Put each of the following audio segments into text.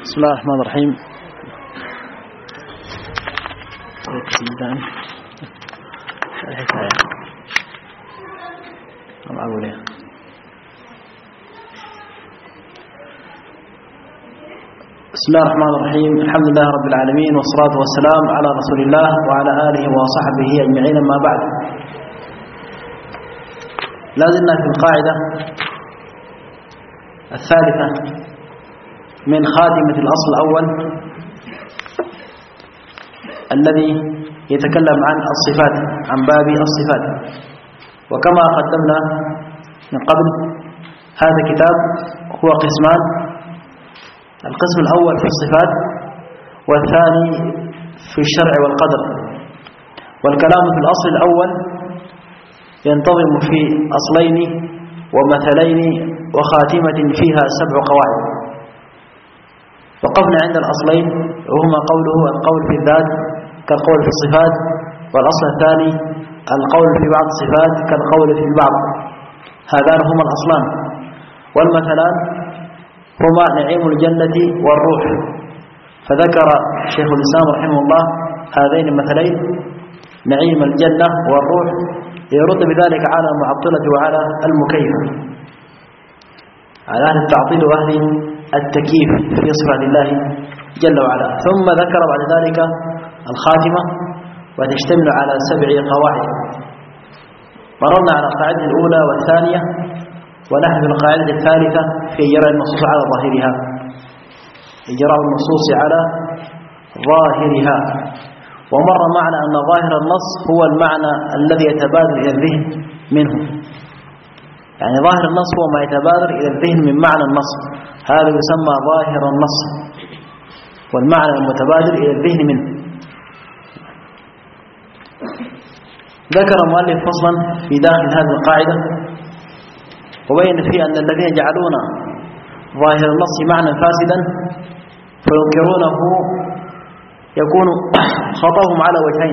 بسم الله الرحمن الرحيم. بسم الله الرحمن الرحيم. الحمد لله رب العالمين، والصلاة والسلام على رسول الله وعلى آله وصحبه أجمعين. ما بعد، لازلنا في القاعدة الثالثة من خاتمة الأصل الأول الذي يتكلم عن الصفات، عن باب الصفات. وكما قدمنا من قبل، هذا الكتاب هو قسمان: القسم الأول في الصفات، والثاني في الشرع والقدر. والكلام في الأصل الأول ينتظم في أصلين ومثلين وخاتمة فيها 7 قواعد. وقفنا عند الأصلين، وهما قوله القول في الذات كالقول في الصفات، والأصل الثاني القول في بعض الصفات كالقول في البعض. هذان هما الأصلان. والمثلان هما نعيم الجنة والروح، فذكر شيخ الإسلام رحمه الله هذين المثلين: نعيم الجنة والروح، يرد بذلك على المعطلة وعلى المكيفة، على أهل التعطيل وأهل التكييف في صفات الله جل وعلا. ثم ذكر بعد ذلك الخاتمة، وتشتمل على 7 قواعد. مررنا على القاعدة الأولى والثانية، ونحن في القاعدة الثالثة في إجراء النصوص على ظاهرها، إجراء النصوص على ظاهرها. ومر معنا أن ظاهر النص هو المعنى الذي يتبادر إلى الذهن منه، يعني ظاهر النص هو ما يتبادر إلى الذهن من معنى النص، هذا يسمى ظاهر النص، والمعنى المتبادر إلى الذهن منه. ذكر المؤلف فصلا في داخل هذه القاعدة، وبين فيه أن الذين يجعلون ظاهر النص معنى فاسدا فينكرونه يكون خطأهم على وجهين.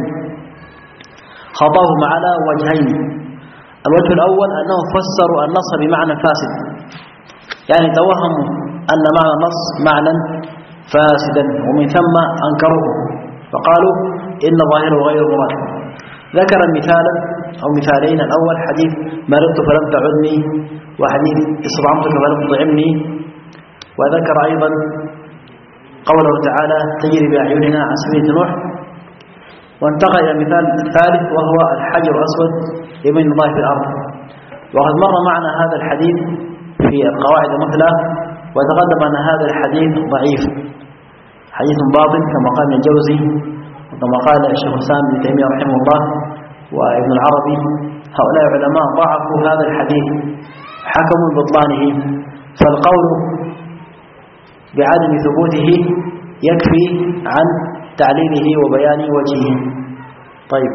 الوجه الأول أنهم فسروا النص بمعنى فاسد، يعني توهموا أن معنى النص معنى فاسدا، ومن ثم أنكروه فقالوا إن ظاهره غير مراد. ذكر مثالا أو مثالين: الأول حديث مرضت فلم تعدني، وحديث استطعمتك فلم تطعمني. وذكر أيضا قوله تعالى: تجري بأعيننا عن سبيل نوح. وانتقل إلى المثال الثالث، وهو الحجر الأسود يمين الله في الأرض. وقد مر معنا هذا الحديث في القواعد المثلى، وتقدم أن هذا الحديث ضعيف، حديث باطل كما قال ابن الجوزي، وكما قال الشيخ الإسلام ابن تيمية رحمه الله وابن العربي. هؤلاء العلماء ضعفوا هذا الحديث، حكموا ببطلانه، فالقول بعدم ثبوته يكفي عن تعليله وبيان وجهه. طيب،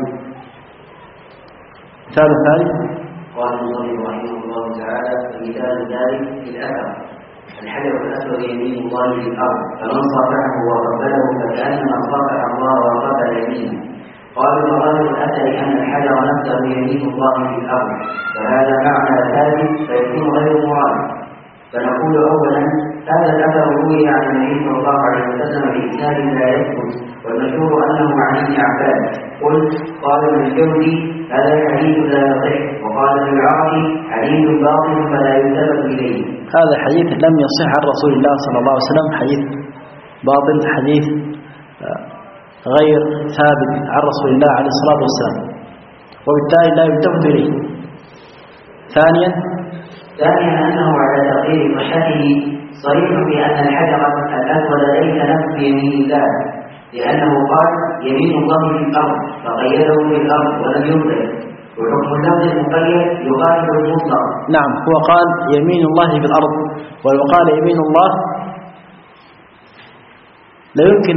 مثال ثالث: قال المصنف رحمه الله تعالى: مثال ذلك في الأثر: الحجر الأسود يمين الله في الأرض، فمن صافحه وقبله فكأنما صافح الله وقبل يمينه. قال مظاهر الأثر أن الحجر نفسه يمين الله في الأرض، فهذا معنى ثالث فيكون غير مراد. فنقول أولا: هذا الأثر روي عن النبي صلى الله عليه وسلم بإسناد لا يثبت، والمشهور أنه عن ابن عباس. قلت: قال ابن الجوزي: هذا الحديث لا يصح. وقال ابن العربي: حديث باطل فلا يلتفت إليه. هذا الحديث لم يصح عن رسول الله صلى الله عليه وسلم، حديث باطل، حديث غير ثابت عن رسول الله عليه الصلاة والسلام، وبالتالي لا يلتفت إليه. ثانيا أنه على تقدير صحته صريح بأن الحجر الأسود ليس نفس يمين الله، لأنه قال: يمين الله في الأرض، فقيده في الأرض ولم يمطر، وحكم اللفظ المقيد يخالف المطلق. نعم، هو قال يمين الله في الأرض، ولو قال يمين الله لأمكن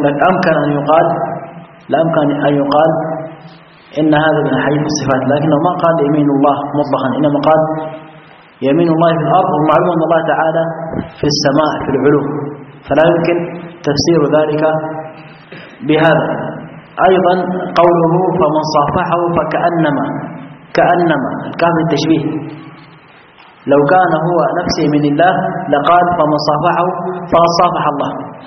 أن يقال إن هذا من حديث الصفات، لكنه ما قال يمين الله مطلقا، إنما قال يمين الله في الأرض. ومعلوم أن الله تعالى في السماء في العلو، فلا يمكن تفسير ذلك بهذا. أيضا قوله فمن صافحه فكأنما الكاف التشبيه، لو كان هو نفسه من الله لقال فمن صافحه فقد صافح الله،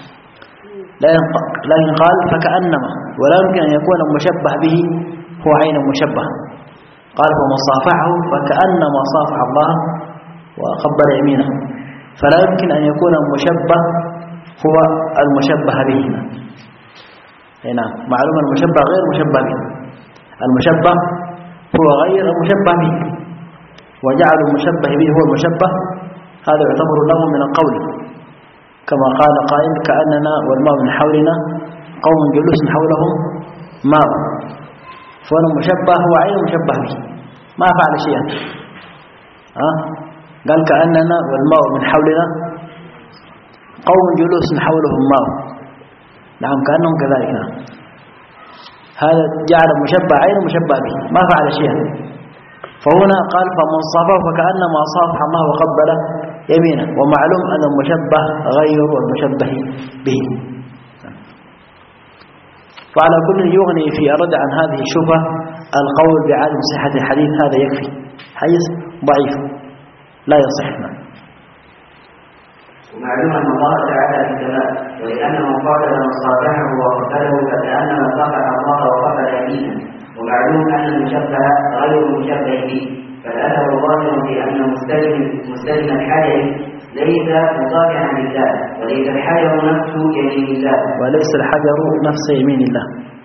لكن قال فكأنما، ولا يمكن أن يكون المشبه به هو عين مشبه. قال فمن صافحه فكأنما صافح الله وقبل يمينه، فلا يمكن أن يكون المشبه هو المشبه به. نعم، معلوم المشبه غير مشبه به، المشبه هو غير المشبه به، وجعل المشبه به هو المشبه، هذا يعتبر له من القول، كما قال قائل كأننا والماء من حولنا قوم جلوس حولهم ماء، فهو المشبه هو عين المشبه به، ما فعل شيئا. قال كأننا والماء من حولنا قوم جلوس حولهم ماء، نعم كأنهم كذلك. هذا جعل المشبه عين المشبه به، ما فعل شيئا. فهنا قال فمن صافه فكأنما صافح الله وقبل يمينه، ومعلوم أن المشبه غير المشبه به. وعلى كل يغني في الرد عن هذه الشبهة القول بعدم صحة الحديث، هذا يكفي، حديث ضعيف لا يصح. ومعلوم أن الله تعالى في السماء، ولأن من قاتل من صافحه وقتله فكأنما صافح الله وقتل يمينه. ومعلوم أن المشبه غير المشبه به، فالأثر الظاهر في أن مستلم الحجر ليس مطابعا لله، وليس الحجر نفس يمين الله، وليس الحجر نفس يمين الله،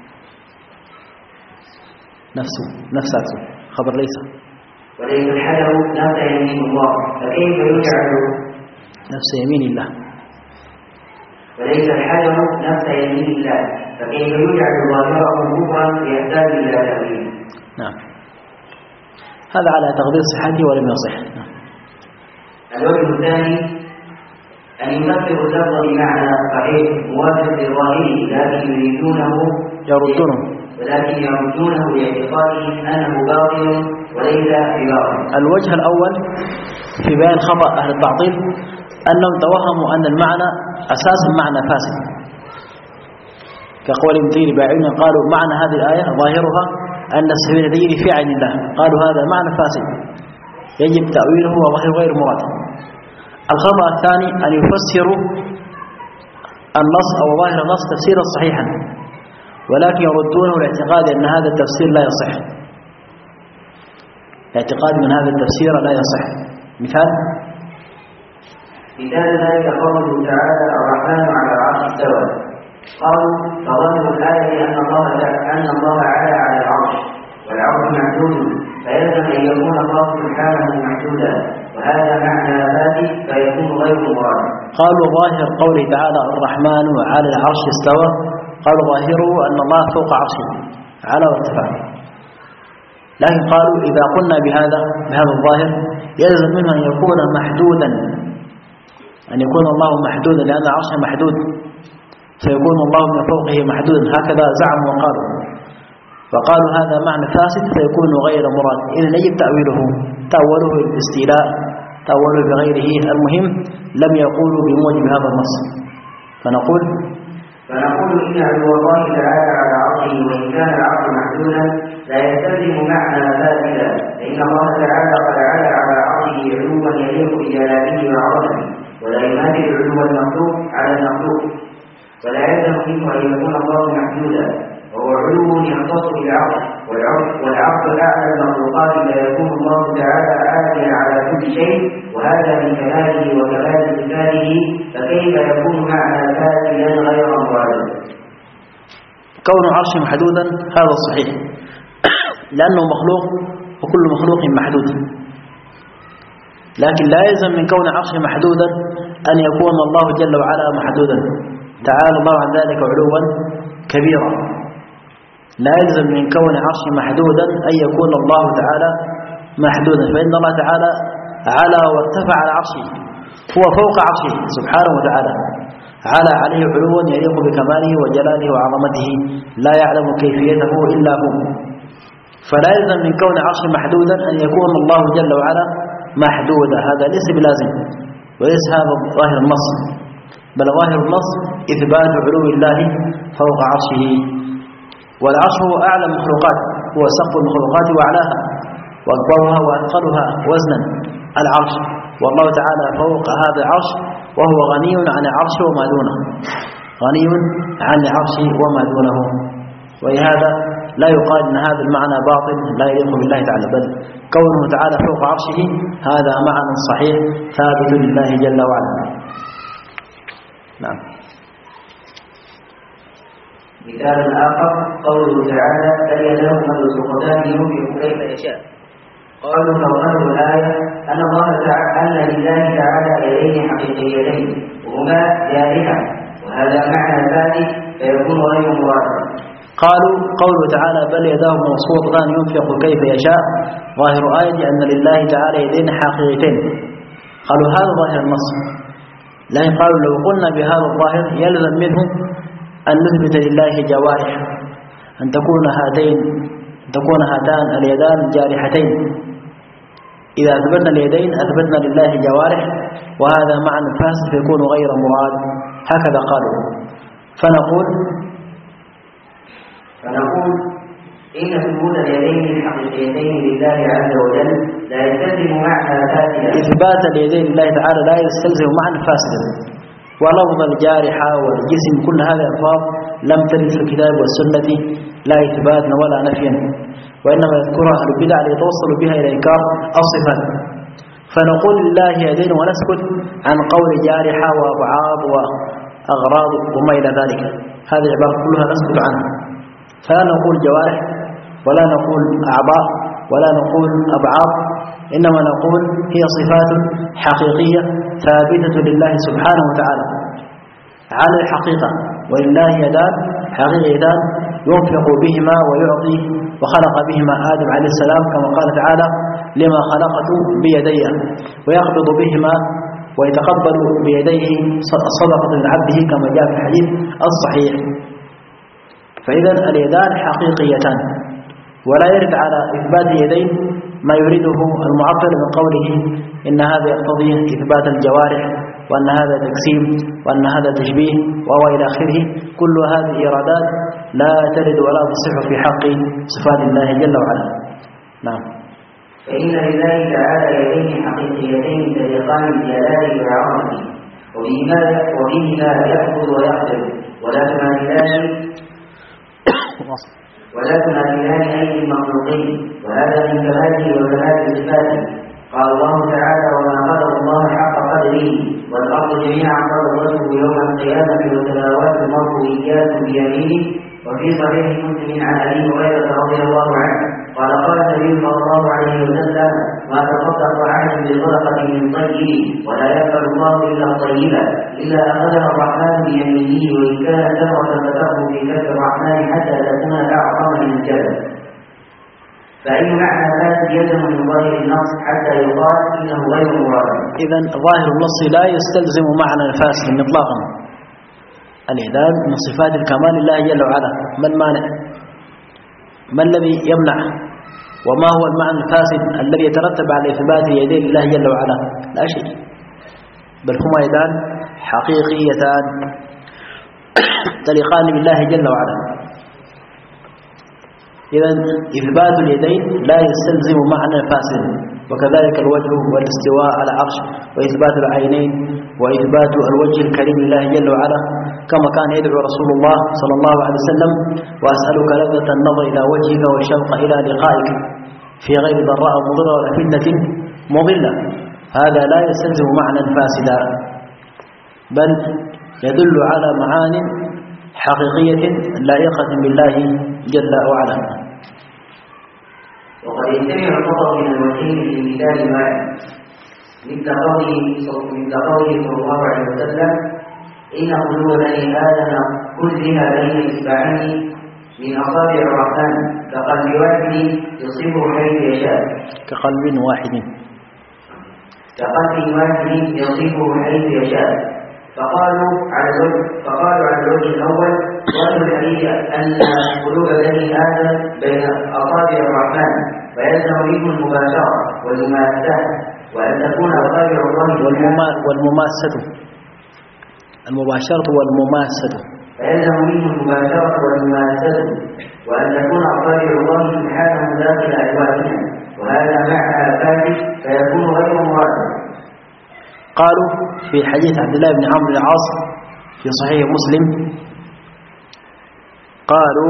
نفسه خبر ليس، وليس الحجر نفس يمين الله، فكيف يجعل نفس يمين الله، وليس الحجر نفس يمين الله، فكيف يجعل ظاهره كفرا يحتاج إلى تأويل. نعم، هذا على تقدير صحته ولم يصح. الوجه الثاني أن يفسر اللفظ بمعنى صحيح موافق لظاهره، لكن يردونه لاعتقادهم أنه باطل وليس بباطل. الوجه الأول في بيان خطأ أهل التعطيل أنهم توهموا أن المعنى أساسا معنى فاسد، كقول ابن كثير باعين قالوا معنى هذه الآية ظاهرها أن السبيل يجري في عين الله، قالوا هذا معنى فاسد يجب تأويله وظاهر غير مراد. الخطأ الثاني أن يفسروا النص أو ظاهر النص تفسيرا صحيحا، ولكن يردونه لاعتقاد أن هذا التفسير لا يصح، اعتقاد من هذا التفسير لا يصح. مثال ذلك قوله تعالى الرحمن على العرش استوى، قالوا فظاهر الآية أن الله علا على العرش، والعرش محدود، فيلزم أن يكون الله سبحانه محدودا، وهذا معنى ذاتي فيكون غير مراد. قالوا ظاهر قوله تعالى الرحمن على العرش استوى، قالوا ظاهره أن الله فوق عرشه على وارتفاع، لكن قالوا إذا قلنا بهذا الظاهر يلزم منه أن يكون محدودا، أن يكون الله محدودا، لأن عرشه محدود، فيكون الله من فوقه محدودا، هكذا زعموا وقالوا، فقالوا هذا معنى فاسد فيكون غير مراد. إذن يجب تأوله الاستيلاء، تأوله بغيره. المهم لم يقولوا بموجب هذا النص، فنقول إن علو الله تعالى على عرشه وإن كان العرش محدودا لا يستلزم معنى فاسدا، فإن الله تعالى قد علا على عرشه علوا يليق بجلاله وعظمته، ولا يماثل علو المخلوق على المخلوق، ولا يلزم منه أن يكون الله محدودا، وهو علو يختص بالعرش، والعرش أعلى المخلوقات لا يكون الله تعالى عاليا على كل شيء، وهذا من كماله وكمال صفاته، فكيف يكون معنى فاسدا غير مراد؟ كون العرش محدودا هذا صحيح، لأنه مخلوق وكل مخلوق محدود، لكن لا يلزم من كون العرش محدودا أن يكون الله جل وعلا محدودا، تعالى الله عن ذلك علوا كبيرا. لا يلزم من كون العرش محدودا أن يكون الله تعالى محدودا، فإن الله تعالى علا وارتفع على عرشه، هو فوق عرشه سبحانه وتعالى، علا عليه علوا يليق بكماله وجلاله وعظمته، لا يعلم كيفيته إلا هو. فلا يلزم من كون العرش محدودا أن يكون الله جل وعلا محدودا، هذا ليس بلازم، وليس هذا ظاهر النص، بل ظاهر النص إثبات علو الله فوق عرشه. والعرش هو أعلى المخلوقات، هو سقف المخلوقات وأعلاها وأكبرها وأثقلها وزنا العرش، والله تعالى فوق هذا العرش وهو غني عن العرش وما دونه. غني عن عرشه وما دونه. ولهذا لا يقال أن هذا المعنى باطل لا يليق بالله تعالى، بل كونه تعالى فوق عرشه هذا معنى صحيح ثابت لله جل وعلا. نعم. مثال آخر قوله تعالى بل يداه مبسوطتان ينفق كيف يشاء. قالوا فظاهر الآية أن لله تعالى يدين حقيقيتين وهما جارحة، وهذا معنى ثالث فيكون غير مراد. قالوا قوله تعالى بل يداه مبسوطتان ينفق كيف يشاء ظاهر آية أن لله تعالى يدين حقيقيتين. قالوا هذا ظاهر النص، لكن قالوا لو قلنا بهذا الظاهر يلزم منه أن نثبت لله جوارح، أن تكون هاتان اليدان جارحتين. إذا أثبتنا اليدين أثبتنا لله جوارح، وهذا معنى فاسد فيكون غير مراد. هكذا قالوا. فنقول إن ثبوت اليدين الحقيقيتين لله عز وجل لا يستلزم معنى فاسدا. إثبات اليدين لله تعالى لا يستلزم معنى فاسدا. ولفظ الجارحة والجسم كل هذه الألفاظ لم ترد في الكتاب والسنة لا إثباتا ولا نفيا، وإنما يذكرها أهل البدع ليتوصل بها إلى إنكار الصفات. فنقول لله يدين ونسكت عن قول جارحة وأبعاض وأغراض وما إلى ذلك. هذه العبارة كلها نسكت عنها، فلا نقول جوارح ولا نقول أعضاء ولا نقول أبعاض، إنما نقول هي صفات حقيقية ثابتة لله سبحانه وتعالى على الحقيقة. ولله يدان حقيقتان ينفق بهما ويعطي، وخلق بهما آدم عليه السلام كما قال تعالى لما خلقت بيدي، ويقبض بهما ويتقبل بيديه صدقة من عبده كما جاء في الحديث الصحيح. فإذا اليدان حقيقيتان، ولا يرد على إثبات اليدين ما يريده المعطل من قوله إن هذا يقتضي إثبات الجوارح، وأن هذا تقسيم، وأن هذا تشبيه، وهو إلى آخره. كل هذه إيرادات لا ترد ولا تصح في حق صفات الله جل وعلا. نعم. فإن لله تعالى يدين حقيقيتين تليقان بجلاله وعظمته، وبهما يأخذ ويقدر، ولا تماثلان أيدي المخلوقين، وهذا من كماله وكمال صفاته. قال الله تعالى وما قدر الله حق قدره والأرض جميعا قبضته يوم القيامة والسماوات مطويات بيمينه. وفي صحيح مسلم عن أبي هريرة رضي الله عنه قال قال النبي صلى الله عليه وسلم ما تصدق أحد بصدقة من طيب ولا يقبل الله إلا طيبا إلا أخذها الرحمن بيمينه، وإن كان ثمرة فتاه في كف الرحمن حتى تكون أعظم من الجبل. فأي معنى فاسد يلزم من ظاهر النص حتى يقال إنه غير مراد. إذن ظاهر النص لا يستلزم معنى فاسد إطلاقا. اليدان من صفات الكمال لله جل وعلا، ما المانع؟ ما الذي يمنع؟ وما هو المعنى الفاسد الذي يترتب على إثبات يدين الله جل وعلا؟ لا شيء، بل هما يدان حقيقيتان تليقان بالله جل وعلا. إذن إثبات اليدين لا يستلزم معنى فاسد، وكذلك الوجه والاستواء على العرش، وإثبات العينين، وإثبات الوجه الكريم لله جل وعلا، كما كان يدعو رسول الله صلى الله عليه وسلم وأسألك لذة النظر إلى وجهك والشوق إلى لقائك في غير ضراء مضرة ولا فتنة مضلة. هذا لا يستلزم معنى فاسدا، بل يدل على معان حقيقية لائقة بالله جل وعلا. وقد يجتمع الخطأ من الوجهين في مثال واحد، مثل قوله صلى الله عليه وسلم إن قلوب بني آدم كلها بين إصبعين من أصابع الرحمن كقلب واحد يصيبه حيث يشاء. كقلب واحد يصيبه حيث يشاء. فقالوا على الوجه الأول ظاهر الحديث أن قلوب بني آدم بين أصابع الرحمن، فيلزم منه المباشرة والمماسة، وأن تكون أصابع الله والمماسة، المباشرة والمماسة، فيلزم منه المباشرة والمماسة، وأن تكون أصابع الله سبحانه داخل أجوافنا، وهذا معنى فاسد فيكون غير مراد. قالوا في حديث عبد الله بن عمرو بن العاص في صحيح مسلم قالوا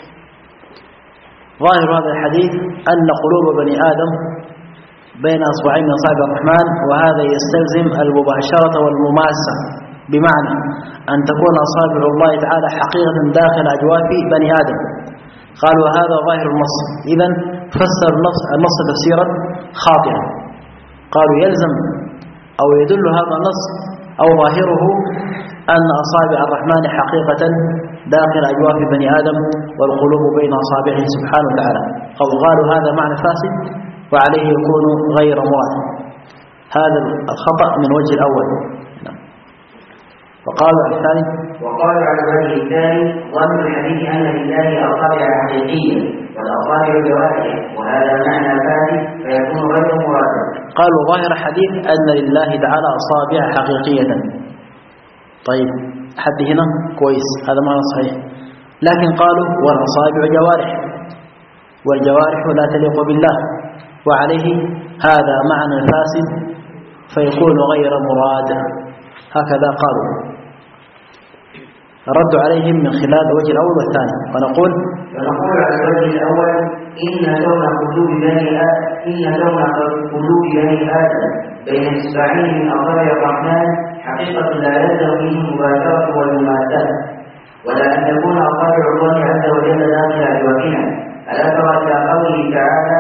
ظاهر هذا الحديث أن قلوب بني آدم بين أصبعين من أصابع الرحمن، وهذا يستلزم المباشرة والمماسة، بمعنى أن تكون أصابع الله تعالى حقيقة داخل أجواف بني آدم. قالوا هذا ظاهر النص، إذن فسر النص تفسيرا خاطئا. قالوا يلزم أو يدل هذا النص أو ظاهره أن أصابع الرحمن حقيقة داخل أجواف بني آدم والقلوب بين أصابعه سبحانه وتعالى. قالوا هذا معنى فاسد وعليه يكون غير مراد. هذا الخطأ من وجه الأول. وقالوا على الثاني الوجه الثاني ظن الحديث أن لله أصابع حقيقية والأصابع جوارح، وهذا معنى فاسد فيكون غير مراد. قالوا ظاهر الحديث أن لله تعالى أصابع حقيقية. طيب حد هنا كويس، هذا معنى صحيح. لكن قالوا والأصابع جوارح، والجوارح لا تليق بالله، وعليه هذا معنى فاسد فيكون غير مراد. هكذا قالوا. الرد عليهم من خلال الوجه الأول والثاني. ونقول على الوجه الأول إن كون قلوب بني آدم بين إصبعين من أصابع الرحمن حقيقة لا يلزم فيه المباشرة والمماسة، ولا أن تكون أصابع الله عز وجل داخل أجوافنا. ألا ترى إلى قوله تعالى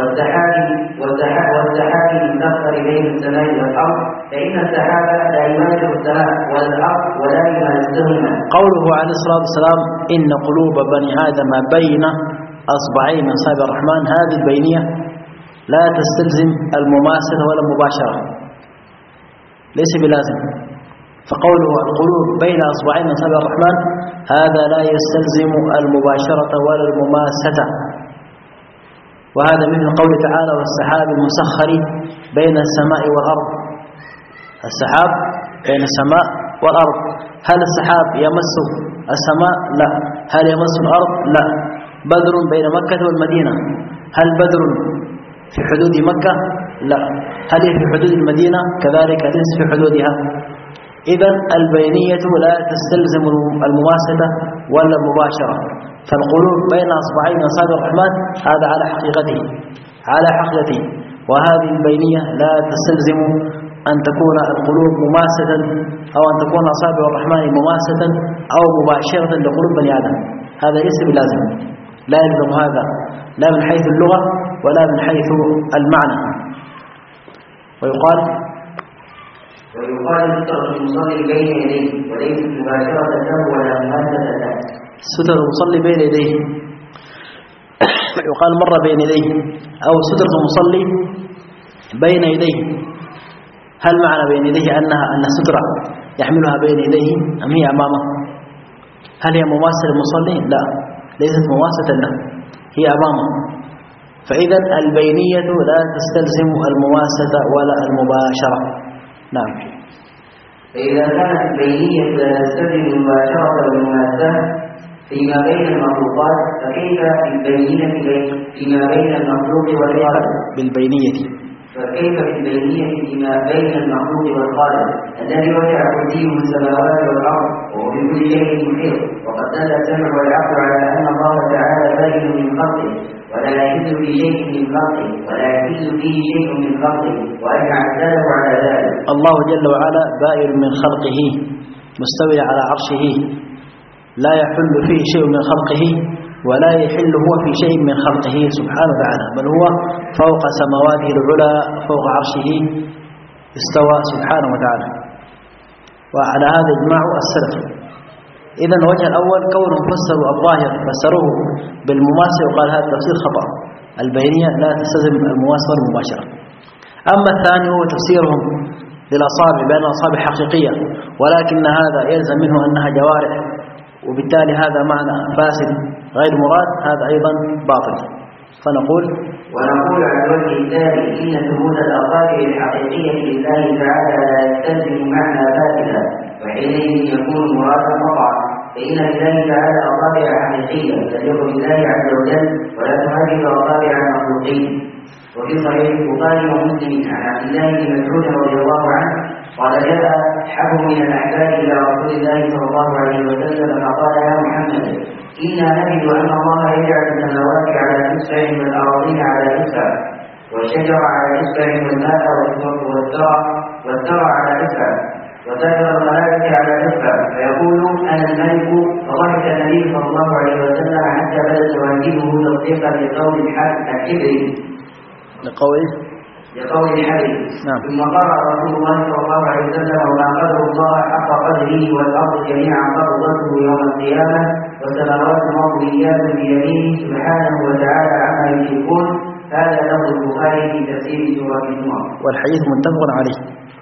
والسحاب المسخر بين السماء والأرض، فإن السحاب لا يماثل السماء والأرض ولا يماثلهما. قوله عليه الصلاة والسلام إن قلوب بني آدم بين أصبعين من أصابع الرحمن، هذه البينية لا تستلزم المماثلة ولا المباشرة، ليس بلازم. فقوله القلوب بين أصبعين من أصابع الرحمن هذا لا يستلزم المباشرة ولا المماسة. وهذا مثل قوله تعالى والسحاب المسخر بين السماء والأرض. السحاب بين السماء والأرض، هل السحاب يمس السماء؟ لا. هل يمس الأرض؟ لا. بدر بين مكة والمدينة، هل بدر في حدود مكة؟ لا. هل في حدود المدينة؟ كذلك ليس في حدودها. إذن البينية لا تستلزم المماثلة ولا المباشرة. فالقلوب بين أصبعين من أصابع الرحمن هذا على حقيقته، وهذه البينية لا تستلزم أن تكون القلوب مماسة أو أن تكون أصابع الرحمن مماسة أو مباشرة لقلوب بني آدم. هذا ليس بلازم، لا يلزم هذا لا من حيث اللغة ولا من حيث المعنى. ويقال سترة المصلي بين يديه وليس مباشرة له ولا مماثلة له. ستر المصلي بين يديه يقال مرة بين يديه، أو سترة المصلي بين يديه. هل معنى بين يديه أن سترة يحملها بين يديه أم هي أمامه؟ هل هي مماثلة للمصلي؟ لا، ليست مماثلة له، هي أمامه. فإذا البينية لا تستلزم المماثلة ولا المباشرة. نعم. فإذا كانت البينية لا تستلزم المباشرة والمماثلة فيما بين المخلوقات، فكيف بالبينية فيما بين المخلوق والخالق؟ فكيف بالبينية فيما بين المخلوق والخالق الذي وسع كرسيه السماوات والأرض وهو بكل شيء محيط؟ وقد دل السمع والعقل على أن الله تعالى بين من خلقه ولا يحل في شيء من خلقه ولا يحل فيه شيء من خلقه، وأجمع السلف على ذلك. الله جل وعلا بائن من خلقه مستوي على عرشه، لا يحل فيه شيء من خلقه ولا يحل هو في شيء من خلقه سبحانه وتعالى، بل هو فوق سماواته العلى فوق عرشه استوى سبحانه وتعالى. وعلى هذا إجماع السلف. إذن الوجه الأول كونهم فسروا الظاهر فسروه بالمماثلة وقال هذا تفسير خطأ. البينية لا تستلزم المماثلة والمباشرة. أما الثاني هو تفسيرهم للأصابع بأن الأصابع حقيقية، ولكن هذا يلزم منه أنها جوارح، وبالتالي هذا معنى فاسد غير مراد، هذا أيضا باطل. ونقول على الوجه الثاني إن ثبوت الأصابع الحقيقية لله تعالى لا يستلزم معنى فاسدا، وحينئذ يكون مرادا قطعا، فإن لله تعالى أصابع حقيقية تليق بالله عز وجل ولا تهدد أصابع المخلوقين. وفي صحيح البخاري ومسلم عن عبد الله بن مسعود رضي الله عنه قال جاء حبر من الأحباب إلى رسول الله صلى الله عليه وسلم فقال يا محمد إنا نجد أن الله يجعل السماوات على إصبع والأراضين على إصبع والشجر على إصبع والماء والثرى على إصبع وسائر الملائكة على إصبع فيقول أنا الملك. فضحك النبي صلى الله عليه وسلم حتى بدت واجبه تصديقا لقول الحبر لقول الحبر. نعم. ثم قرأ رسول الله صلى الله عليه وسلم وما قدر الله حق قدره والأرض جميعا قبضته يوم القيامة والسماوات مطويات بيمينه سبحانه وتعالى عما يشركون. هذا لفظ البخاري في تفسير سورة النور. والحديث متفق عليه.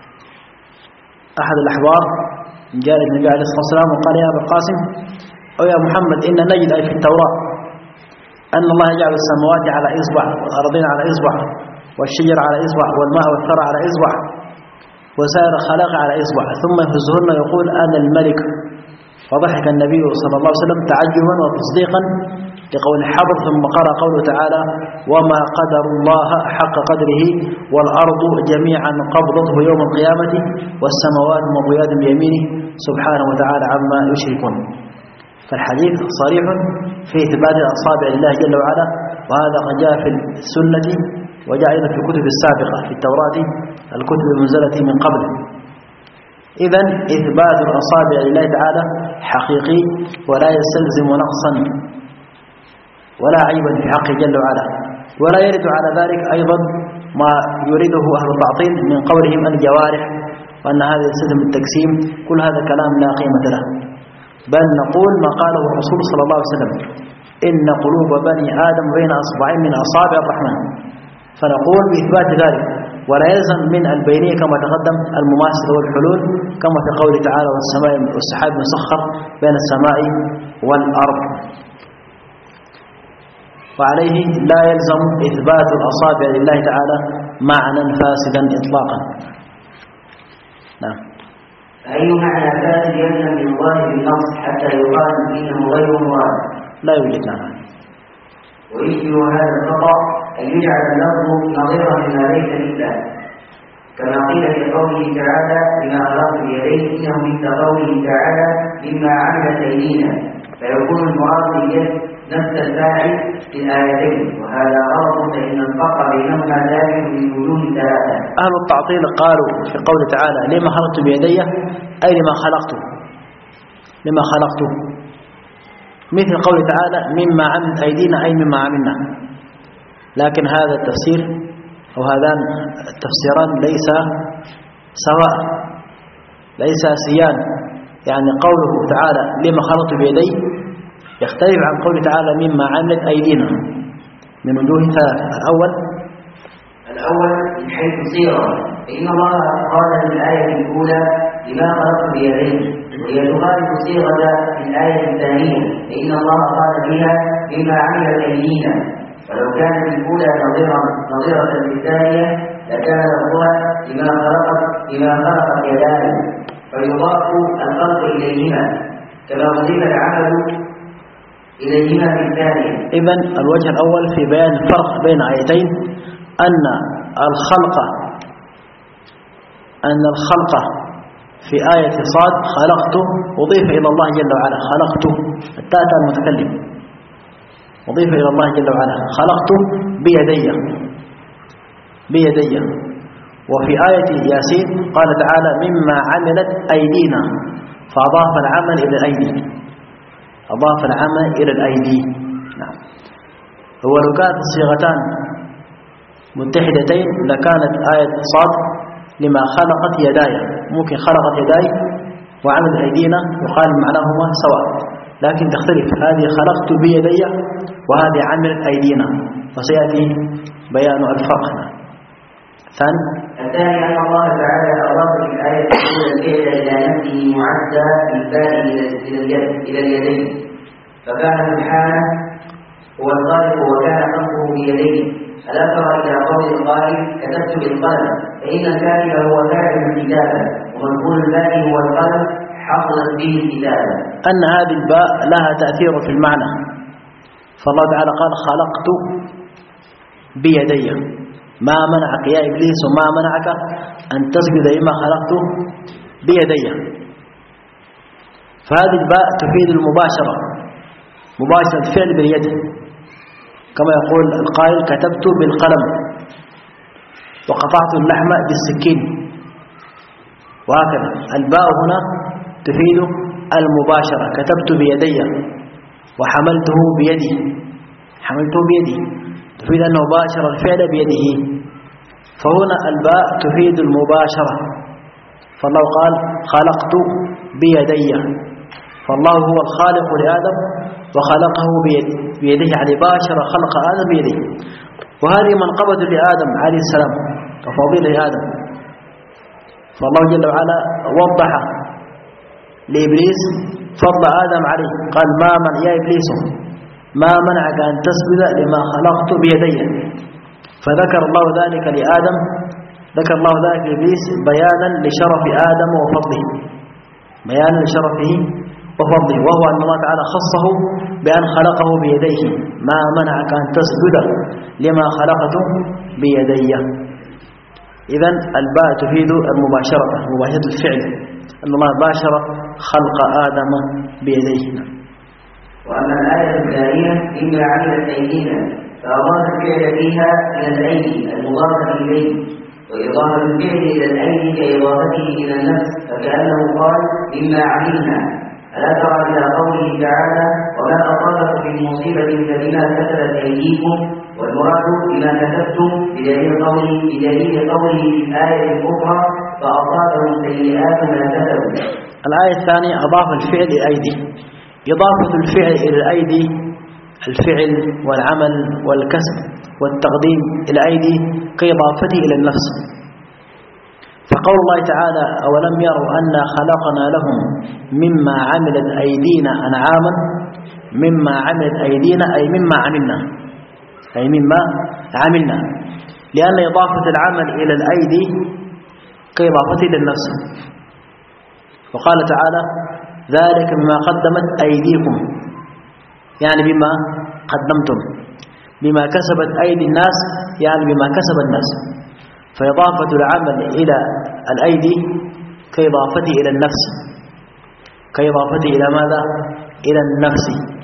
أحد الأحبار جاء النبي عليه الصلاة والسلام وقال يا أبا القاسم أو يا محمد إن نجد في التوراة أن الله يجعل السماوات على إصبع والأرضين على إصبع والشجر على إصبع والماء والثرى على إصبع وسائر الخلائق على إصبع ثم يهزهن يقول أنا الملك. فضحك النبي صلى الله عليه وسلم تعجبا وتصديقا لقول حبر. ثم قرأ قوله تعالى وما قدر الله حق قدره والأرض جميعا قبضته يوم القيامة والسماوات مطويات بيمينه سبحانه وتعالى عما يشركون. فالحديث صريح في إثبات الأصابع لله جل وعلا، وهذا قد جاء في السنة وجاء أيضا في الكتب السابقة في التوراة الكتب المنزلة من قبل. إذن إثبات الأصابع لله تعالى حقيقي ولا يستلزم نقصا ولا عيبا في حقه جل وعلا، ولا يرد على ذلك أيضا ما يريده أهل التعطيل من قولهم الجوارح وأن هذا يستلزم التقسيم. كل هذا كلام لا قيمة له، بل نقول ما قاله الرسول صلى الله عليه وسلم إن قلوب بني آدم بين أصبعين من أصابع الرحمن، فنقول بإثبات ذلك ولا يلزم من البينية كما تقدم المماثلة والحلول كما في قوله تعالى والسماء والسحاب مسخر بين السماء والأرض. وعليه لا يلزم إثبات الأصابع لله تعالى معنى فاسدا إطلاقا. نعم. أي معنى فاسد يلزم من ظاهر النص حتى يقال إنه غير مراد؟ لا يوجد معنى. ويشبه هذا الخطأ أن يجعل اللفظ نظيرا لما ليس مثله، كما قيل في قوله تعالى بما خلقت بيديه إنه مثل قوله تعالى مما عملت أيدينا، فيكون المراد باليد نفس الفاعل في الآيتين، وهذا غلط فإن الفرق بينهما دائم من وجوه ثلاثة. أهل التعطيل قالوا في قوله تعالى لما خلقت بيدي أي لما خلقته مثل قوله تعالى مما عملت أيدينا أي مما عملنا، لكن هذا التفسير أو هذان التفسيران ليس سواء، ليس سيان. يعني قوله تعالى لما خلقت بيدي يختلف عن قوله تعالى مما عملت أيدينا من وجوه ثلاثة. الأول من حيث صيغة، فإن الله قال في الآية الأولى لما خلقت بيديه، وهي تخالف صيغة في الآية الثانية فإن الله قال فيها مما عملت أيدينا. ولو كانت الأولى نظيرة للثانية لكان لفظها لما خلقت يدانا، فيضاف الخلق إليهما كما أضيف العمل إليهما في الثانية. إذن الوجه الأول في بيان الفرق بين آيتين أن الخلق في آية صاد خلقت أضيف إلى الله جل وعلا، خلقت التاء المتكلم أضيف إلى الله جل وعلا، خلقت بيدي. وفي آية ياسين قال تعالى مما عملت أيدينا، فأضاف العمل إلى الأيدي. نعم. ولو كانت الصيغتان متحدتين لكانت آية صاد لما خلقت يداي، ممكن خلقت يداي وعمل أيدينا يقال معناهما سواء، لكن تختلف، هذه خلقت بيدي وهذه عملت أيدينا، وسيأتي بيان الفرق. الثاني أن الله تعالى أضاف في الآية الأولى الفعل إلى نفسه معدى بالباء إلى اليدين، فكان سبحانه هو الخالق وكان خلقه بيديه. ألا ترى إلى قول القائل كتبت بالقلم، فإن الكاتب هو فاعل الكتابة ومفعول الباء هو القلم حصلت به الكتابة. أن هذه الباء لها تأثير في المعنى، فالله تعالى قال خلقت بيدي، ما منعك يا إبليس وما منعك أن تسجد لما خلقت بيدي. فهذه الباء تفيد المباشرة، مباشرة الفعل باليد، كما يقول القائل كتبت بالقلم وقطعت اللحم بالسكين، وهكذا. الباء هنا تفيد المباشرة، كتبت بيدي وحملته بيدي، حملته بيدي تفيد أنه باشر الفعل بيده. فهنا الباء تفيد المباشرة، فالله قال خلقت بيدي، فالله هو الخالق لآدم وخلقه بيده، يعني باشر خلق آدم بيده. وهذه منقبة لآدم عليه السلام وفضيلة لآدم. فالله جل وعلا وضح لإبليس فضل آدم عليه، قال ما من يا إبليس ما منعك أن تسجد لما خلقت بيدي. فذكر الله ذلك لآدم، ذكر الله ذلك لإبليس بيانا لشرف آدم وفضله، بيانا لشرفه وفضله، وهو أن الله تعالى خصه بأن خلقه بيديه. ما منعك أن تسجد لما خلقت بيدي. إذن الباء تفيد المباشرة، مباشرة الفعل، أن الله باشر خلق آدم بيديه. وأما الآية الثانية إما عملت أيدينا، فأضاف الفعل فيها إلى الأيدي المضافة إليه، وإضافة الفعل إلى الأيدي كإضافته إلى النفس، فكأنه قال إما عملنا. ألا ترى إلى قوله تعالى وما أصابكم من مصيبة فبما كسبت أيديكم، والمراد بما كسبتم بدليل قوله في الآية الأخرى فأصابهم سيئات ما كسبوا. الآية الثانية أضاف الفعل إلى الأيدي. إضافة الفعل إلى الأيدي، الفعل والعمل والكسب والتقديم إلى الأيدي كإضافته إلى النفس. فقول الله تعالى أولم يروا أنا خلقنا لهم مما عملت أيدينا أنعاما، مما عملت أيدينا أي مما عملنا، أي مما عملنا، لأن إضافة العمل إلى الأيدي كإضافته إلى النفس. وقال تعالى ذلك بما قدمت أيديكم، يعني بما قدمتم، بما كسبت أيدي الناس يعني بما كسب الناس. فإضافة العمل إلى الأيدي كإضافته إلى النفس، كإضافته إلى ماذا؟ إلى النفس.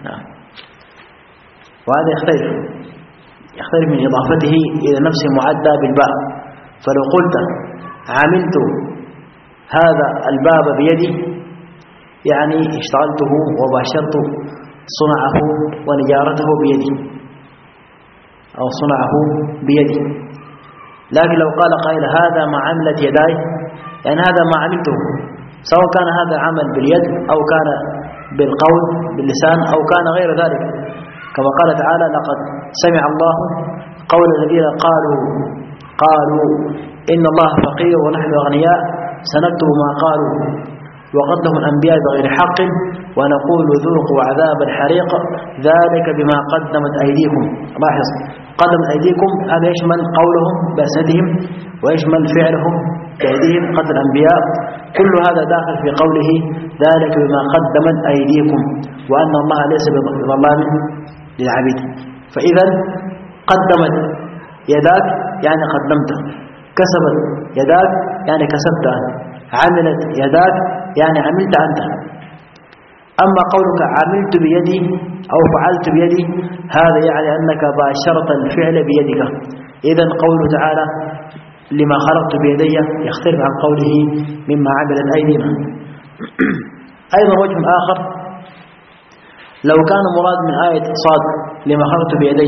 وهذا يختلف من إضافته إلى نفس معدى بالباء. فلو قلت عملت هذا الباب بيدي، يعني اشتغلته وباشرت صنعه ونجارته بيدي، أو صنعه بيدي. لكن لو قال قائل هذا ما عملت يداي، يعني هذا ما عملته، سواء كان هذا عمل باليد أو كان بالقول باللسان أو كان غير ذلك، كما قال تعالى لقد سمع الله قول الذين قالوا إن الله فقير ونحن أغنياء سنكتب ما قالوا وقتلهم الأنبياء بغير حق ونقول ذوقوا عذاب الحريق ذلك بما قدمت أيديكم. لاحظ قدمت أيديكم، هذا يشمل قولهم بأسندهم ويشمل فعلهم بأيديهم قتل الأنبياء، كل هذا داخل في قوله ذلك بما قدمت أيديكم، وأن الله ليس بظلام للعبيد. فإذا قدمت يداك يعني قدمت، كسبت يداك يعني كسبت، عملت يداك يعني عملت أنت. أما قولك عملت بيدي أو فعلت بيدي، هذا يعني أنك باشرت الفعل بيدك. إذن قوله تعالى لما خلقت بيدي يختلف عن قوله مما عملت أيدينا. أيضا وجه آخر، لو كان مراد من آية صاد لما خلقت بيدي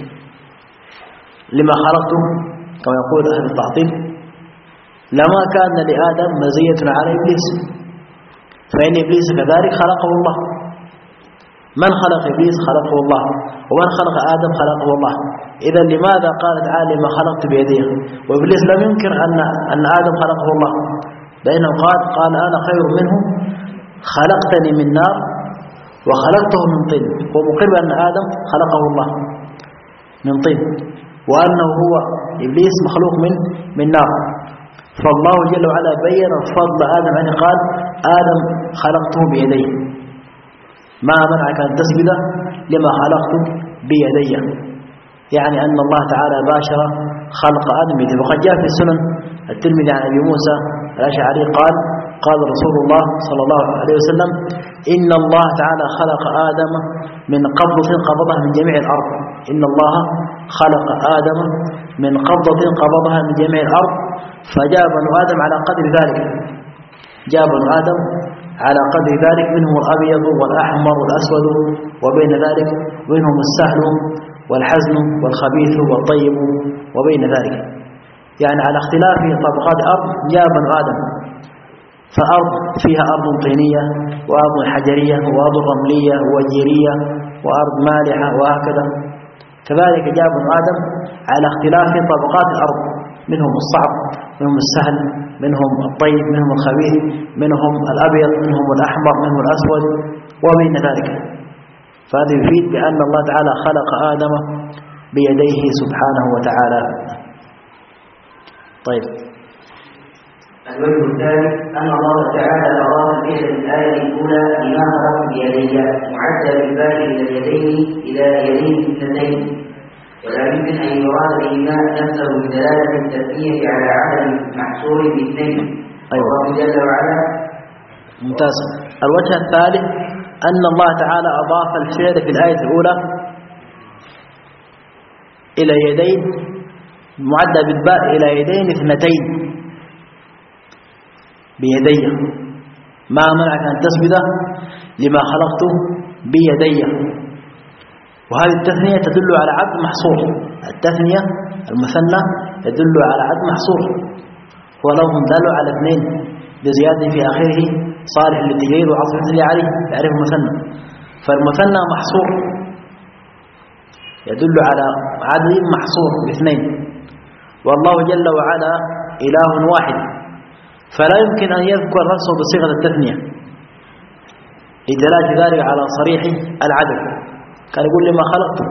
لما خلقت كما يقول أهل التعطيل، لما كان لآدم مزية على إبليس، فإن إبليس كذلك خلقه الله. من خلق إبليس خلقه الله، ومن خلق آدم خلقه الله. إذا لماذا قال تعالى ما خلقت بيديه؟ وإبليس لم ينكر أن آدم خلقه الله، لأنه قال أنا خير منه خلقتني من نار وخلقته من طين، ومقر أن آدم خلقه الله من طين، وأنه هو إبليس مخلوق من نار. فالله جل وعلا بين فضل آدم، يعني قال آدم خلقته بيدي، ما منعك أن تسجد لما خلقت بيدي، يعني أن الله تعالى باشر خلق آدم بيديه. وقد جاء في السنن الترمذي عن أبي موسى الأشعري قال قال رسول الله صلى الله عليه وسلم إن الله تعالى خلق آدم من قبضة قبضها من جميع الأرض. إن الله خلق آدم من قبضة قبضها من جميع الأرض فجاء بنو آدم على قدر ذلك. جاء بنو آدم على قدر ذلك، منهم الأبيض والأحمر والأسود وبين ذلك، ومنهم السهل والحزن والخبيث والطيب وبين ذلك، يعني على اختلاف طبقات الأرض جاء بنو آدم. فأرض فيها أرض طينية وأرض حجرية وأرض رملية وجيرية وأرض مالحة وهكذا. كذلك جاء بنو آدم على اختلاف طبقات الأرض، منهم الصعب، منهم السهل، منهم الطيب، منهم الخبيث، منهم الأبيض، منهم الأحمر، منهم الأسود وبين ذلك. فهذا يفيد بأن الله تعالى خلق آدم بيديه سبحانه وتعالى. طيب، الوجه الثالث أن الله تعالى أضاف فعل الآية الأولى لما خلق بيديه معدل بالبال إلى اليدين إلى يدين اثنتين، ولا يمكن أن يراد بهما نفسه بدلالة التثنية على عدد محصور باثنين. الله جل وعلا. ممتاز. الوجه الثالث أن الله تعالى أضاف الفعل في الآية الأولى إلى يدين معدل بالباء إلى يدين اثنتين بيدي. ما منعك أن تسجد لما خلقت بيدي. وهذه التثنية تدل على عدد محصور. التثنية المثنى يدل على عدد محصور، ولو دل على اثنين بزيادة في آخره صالح للتجريد وعطف مثل عليه يعرف المثنى. فالمثنى محصور يدل على عدد محصور باثنين، والله جل وعلا إله واحد، فلا يمكن أن يذكر نفسه بصيغة التثنية لدلالة ذلك على صريح العدد. كان يقول لما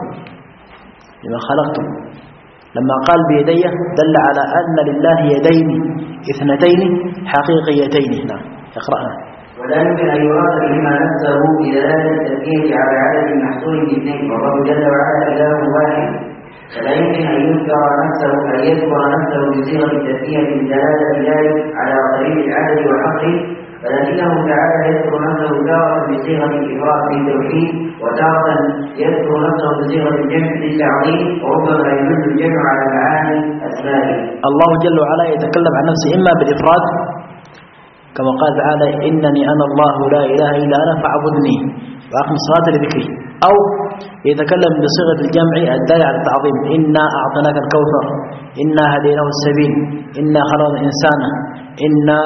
خلقت لما قال بيديه دل على أن لله يدين اثنتين حقيقيتين. نعم، اقرأنا. ولا يمكن أن يراد بما نفسه بدلالة التثنية على عدد محصور باثنين، والله جل وعلا إله واحد، فلا يمكن أن يذكر نفسه بصيغة التثنية بدلالة ذلك على طريق العدد وحقه، ولكنه تعالى يذكر نفسه تارة بصيغة الإفراد بالتوحيد، وتارة يذكر نفسه بصيغة الجمع للتعظيم، وربما يدل الجمع على معاني أسمائه. الله جل وعلا يتكلم عن نفسه إما بالإفراد كما قال تعالى إنني أنا الله لا إله إلا أنا فاعبدني وأقم الصلاة لذكري، أو يتكلم بصيغة الجمع الدالة على التعظيم إنا أعطيناك الكوثر، إنا هديناه السبيل، إنا خلقنا الإنسان، إنا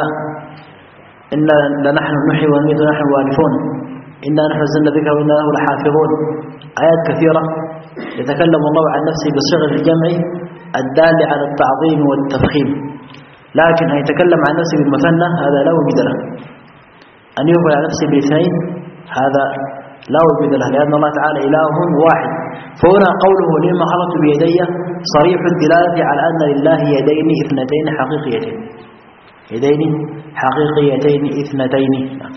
لنحن نحيي ونميت ونحن الوارثون، إنا نحن نزلنا الذكر وإنا له لحافظون. آيات كثيرة يتكلم الله عن نفسه بصيغة الجمع الدالة على التعظيم والتفخيم، لكن أن يتكلم عن نفسه بالمثنى هذا لا وجود له. أن يخبر عن نفسه بالاثنين هذا لا وجود له، لأن الله تعالى إله واحد. فهنا قوله لما خلقت بيدي صريح الدلالة على أن لله يدين اثنتين حقيقيتين، يدين حقيقيتين اثنتين.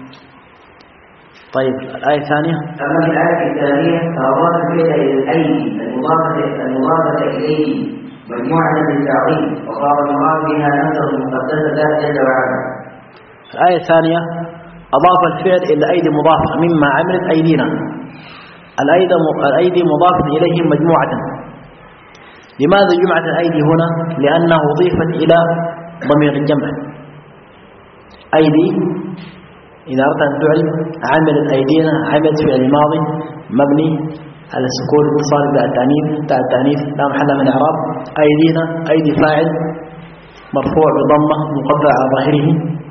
طيب، الآية الثانية. أما الآية الثانية فأضاف الفعل إلى الأيدي المضافة إليه مجموعة للتعظيم، وصار المراد بها نفسه المقدسة جل وعلا. الآية الثانية أضاف الفعل إلى أيدي مضافة مما عملت أيدينا. الأيدي مضافة إليهم مجموعة. لماذا جمعت الأيدي هنا؟ لأنه أضيفت إلى ضمير الجمع. أيدي إذا أردت أن تعلم عملت أيدينا، عملت فعل الماضي مبني على السكون الاتصال بالتأنيث لا محل من الإعراب. أيدينا أيدي فاعل مرفوع بضمة مقدرة على ظاهره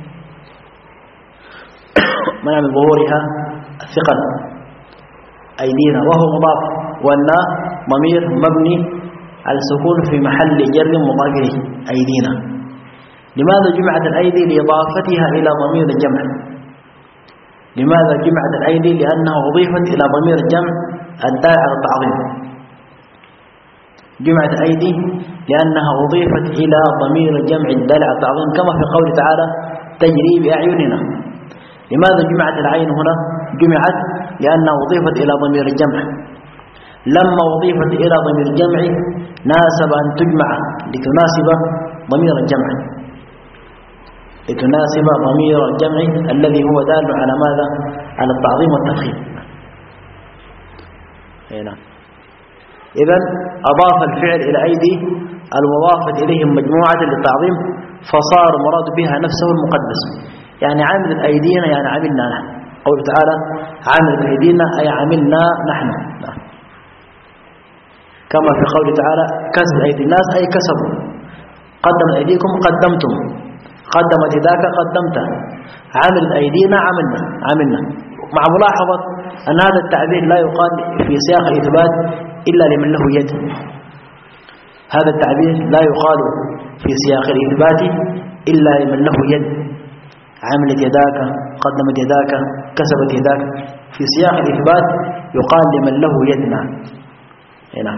منع من ظهورها الثقل أيدينا، وهو مضاف، والنا ضمير مبني على السكون في محل جر مضاف إليه أيدينا. لماذا جمعت الأيدي؟ لإضافتها إلى ضمير الجمع. لماذا جمعت الأيدي؟ لأنها أضيفت إلى ضمير الجمع الدال على التعظيم. جمعت الأيدي لأنها أضيفت إلى ضمير الجمع الدال على التعظيم، كما في قوله تعالى تجري بأعيننا. لماذا جمعت العين هنا؟ جمعت لأنها أضيفت إلى ضمير الجمع. لما أضيفت إلى ضمير الجمع ناسب أن تجمع لتناسب ضمير الجمع، لتناسب ضمير الجمع الذي هو دال على ماذا؟ على التعظيم والتفخيم. هنا إذن أضاف الفعل إلى أيدي المضافة إليهم مجموعة للتعظيم، فصار مراد بها نفسه المقدس. يعني عامل أيدينا يعني عملنا نحن، قوله تعالى عامل أيدينا أي عملنا نحن، كما في قوله تعالى كسب أيدي الناس أي كسبوا، قدم أيديكم قدمتم، قدمت يداك قدمت، عامل أيدينا عملنا، مع ملاحظة أن هذا التعبير لا يقال في سياق الإثبات إلا لمن له يد. هذا التعبير لا يقال في سياق الإثبات إلا لمن له يد. عملت يداك، قدمت يداك، كسبت يداك. في سياق الإثبات يقال لمن له يدنا. هنا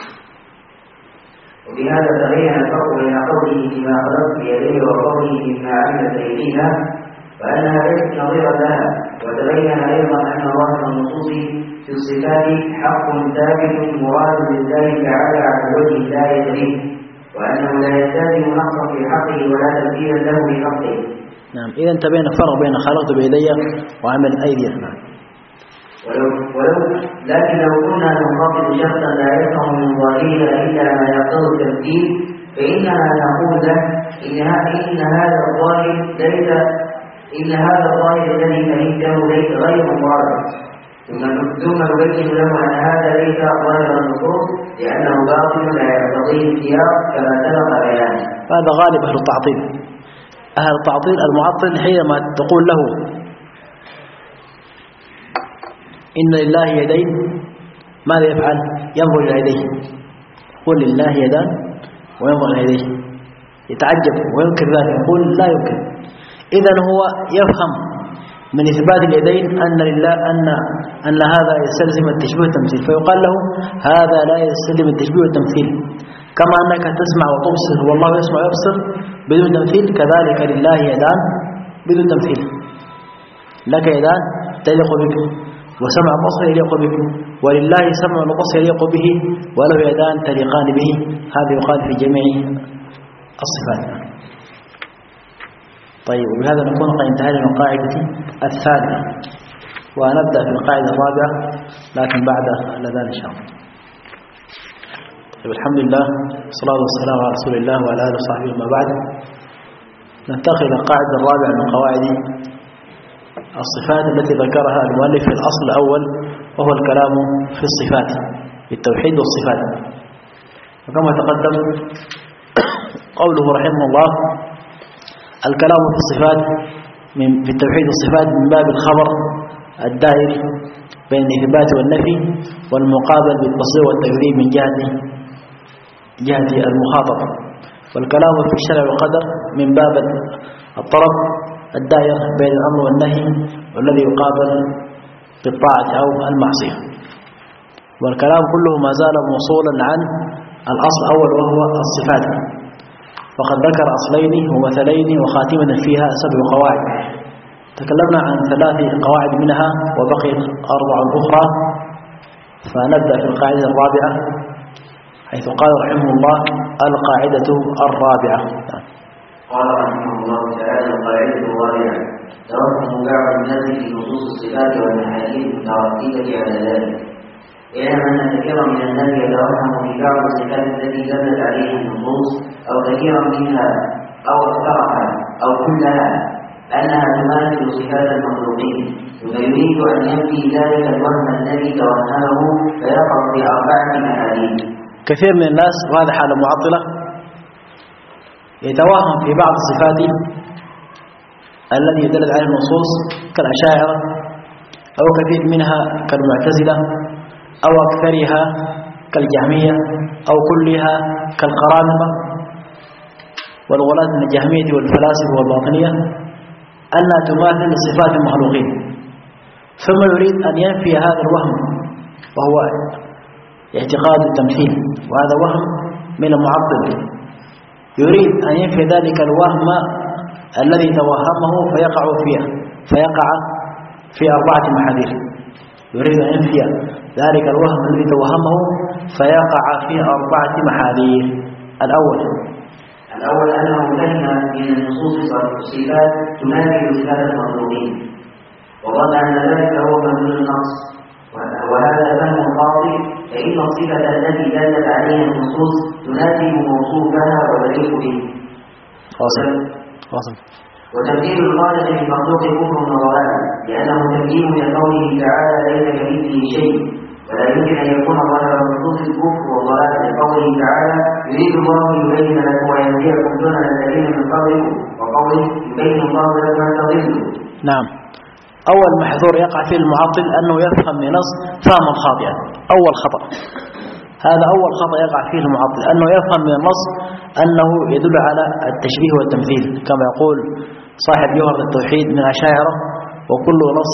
وبهذا تبين الفرق بين قوله فيما خلقت بيديه وقوله فيما عملت أيديها، وأنها ليست نظيرا لها. وتبين أيضا أن ظاهر النصوص في الصفات حق ثابت مراد لله تعالى على وجه لا يدريه، وأنه لا يستلزم نقصا في حقه ولا تبديلا له بحقه. نعم، إذا تبين الفرق بين خلقت بيدي وعملت أيدي. نعم. لكن لو كنا نخاطب شخصا لا يفهم من ظاهرها إلا ما يقتضي التمثيل، فإننا نقول له إن هذا الظاهر الذي فهمته ليس غير مراد، ثم نبين له أن هذا ليس ظاهر النصوص لأنه باطل لا يقتضيه السياق كما سبق بيانه. هذا غالب أهل التعطيل. أهل التعطيل المعطل حينما تقول له إن لله يدين ماذا يفعل؟ ينظر إلى يديه، يقول لله يدان وينظر إلى يديه، يتعجب وينكر ذلك، يقول لا يمكن. إذن هو يفهم من إثبات اليدين أن هذا يستلزم التشبيه والتمثيل، فيقال له هذا لا يستلزم التشبيه والتمثيل، كما أنك تسمع وتبصر والله يسمع ويبصر بدون تمثيل، كذلك لله يدان بدون تمثيل. لك يدان تليق بك، وسمع بصر يليق بك، ولله سمع وبصر يليق به، وله يدان تليقان به. هذا يقال في جميع الصفات. طيب، وبهذا نكون قد انتهينا من القاعدة الثالثة، ونبدأ في القاعدة الرابعة لكن بعد الأذان إن شاء الله. طيب، الحمد لله والصلاة والسلام على رسول الله وعلى آله وصحبه وما بعد. ننتقل إلى القاعدة الرابعة من قواعد الصفات التي ذكرها المؤلف في الأصل الأول، وهو الكلام في الصفات، في التوحيد والصفات. وكما تقدم قوله رحمه الله الكلام في الصفات في التوحيد والصفات من باب الخبر الدائر بين الإثبات والنفي، والمقابل بالتصديق والتكذيب من جهة المخاطب. والكلام في الشرع والقدر من باب الطرف الدائر بين الأمر والنهي، والذي يقابل بالطاعة أو المعصية. والكلام كله ما زال موصولا عن الأصل الأول وهو الصفات، وقد ذكر أصلين ومثلين وخاتمة فيها 7 قواعد. تكلمنا عن 3 قواعد منها وبقيت 4 أخرى، فنبدأ في القاعدة الرابعة حيث قال رحمه الله القاعدة الرابعة. قال رحمه الله تعالى القاعدة الرابعة: توهم بعض الناس في نصوص الصفات والأحاديث المترتبة على ذلك. اعلم أن كثيرا من الناس يتوهم في بعض الصفات التي دلت عليها النصوص أو كثيرا منها أو أكثرها أو كلها أنها تماثل صفات المخلوقين، ثم يريد أن ينفي ذلك الوهم الذي توهمه فيقع في 4 أحاديث. كثير من الناس، وهذا حال معطلة، يتوهم في بعض الصفات التي دلت عليها النصوص كالأشاعرة، أو كثير منها كالمعتزلة، أو أكثرها كالجهمية، أو كلها كالقرامطة والغلاة من الجهمية والفلاسفة والباطنية، أنها تماثل صفات المخلوقين، ثم يريد أن ينفي هذا الوهم وهو اعتقاد التمثيل، وهذا وهم من المعطل. يريد أن ينفي ذلك الوهم الذي توهمه فيقع في 4 محاذير. يريد أن ينفي ذلك الوهم الذي توهمه فيقع فيه 4 محاذير. الأول أنه فهم من النصوص والصفات تنافي صفات المخلوقين، وظن أن ذلك هو مدلول النص، وهذا فهم خاطئ، فإن الصفة التي دلت عليها النصوص تناسب موصوفها وتليق به. وتمثيل الخالق للمخلوق كفر وضلال، لأنه تكذيب لقوله تعالى ليس كمثله شيء، ولا يمكن أن يكون ظاهر نصوص الكفر والضلال لقوله تعالى يريد الله يبين لكم ويهديكم سنن الذين من قبلكم، وقوله يبين الله لكم أن تضلوا. نعم. أول محذور يقع فيه المعطل أنه يفهم من نص فهما خاطئا. أول خطأ، هذا أول خطأ يقع فيه المعطل، أنه يفهم من النص أنه يدل على التشبيه والتمثيل، كما يقول صاحب جوهر التوحيد من الأشاعرة: وكل نص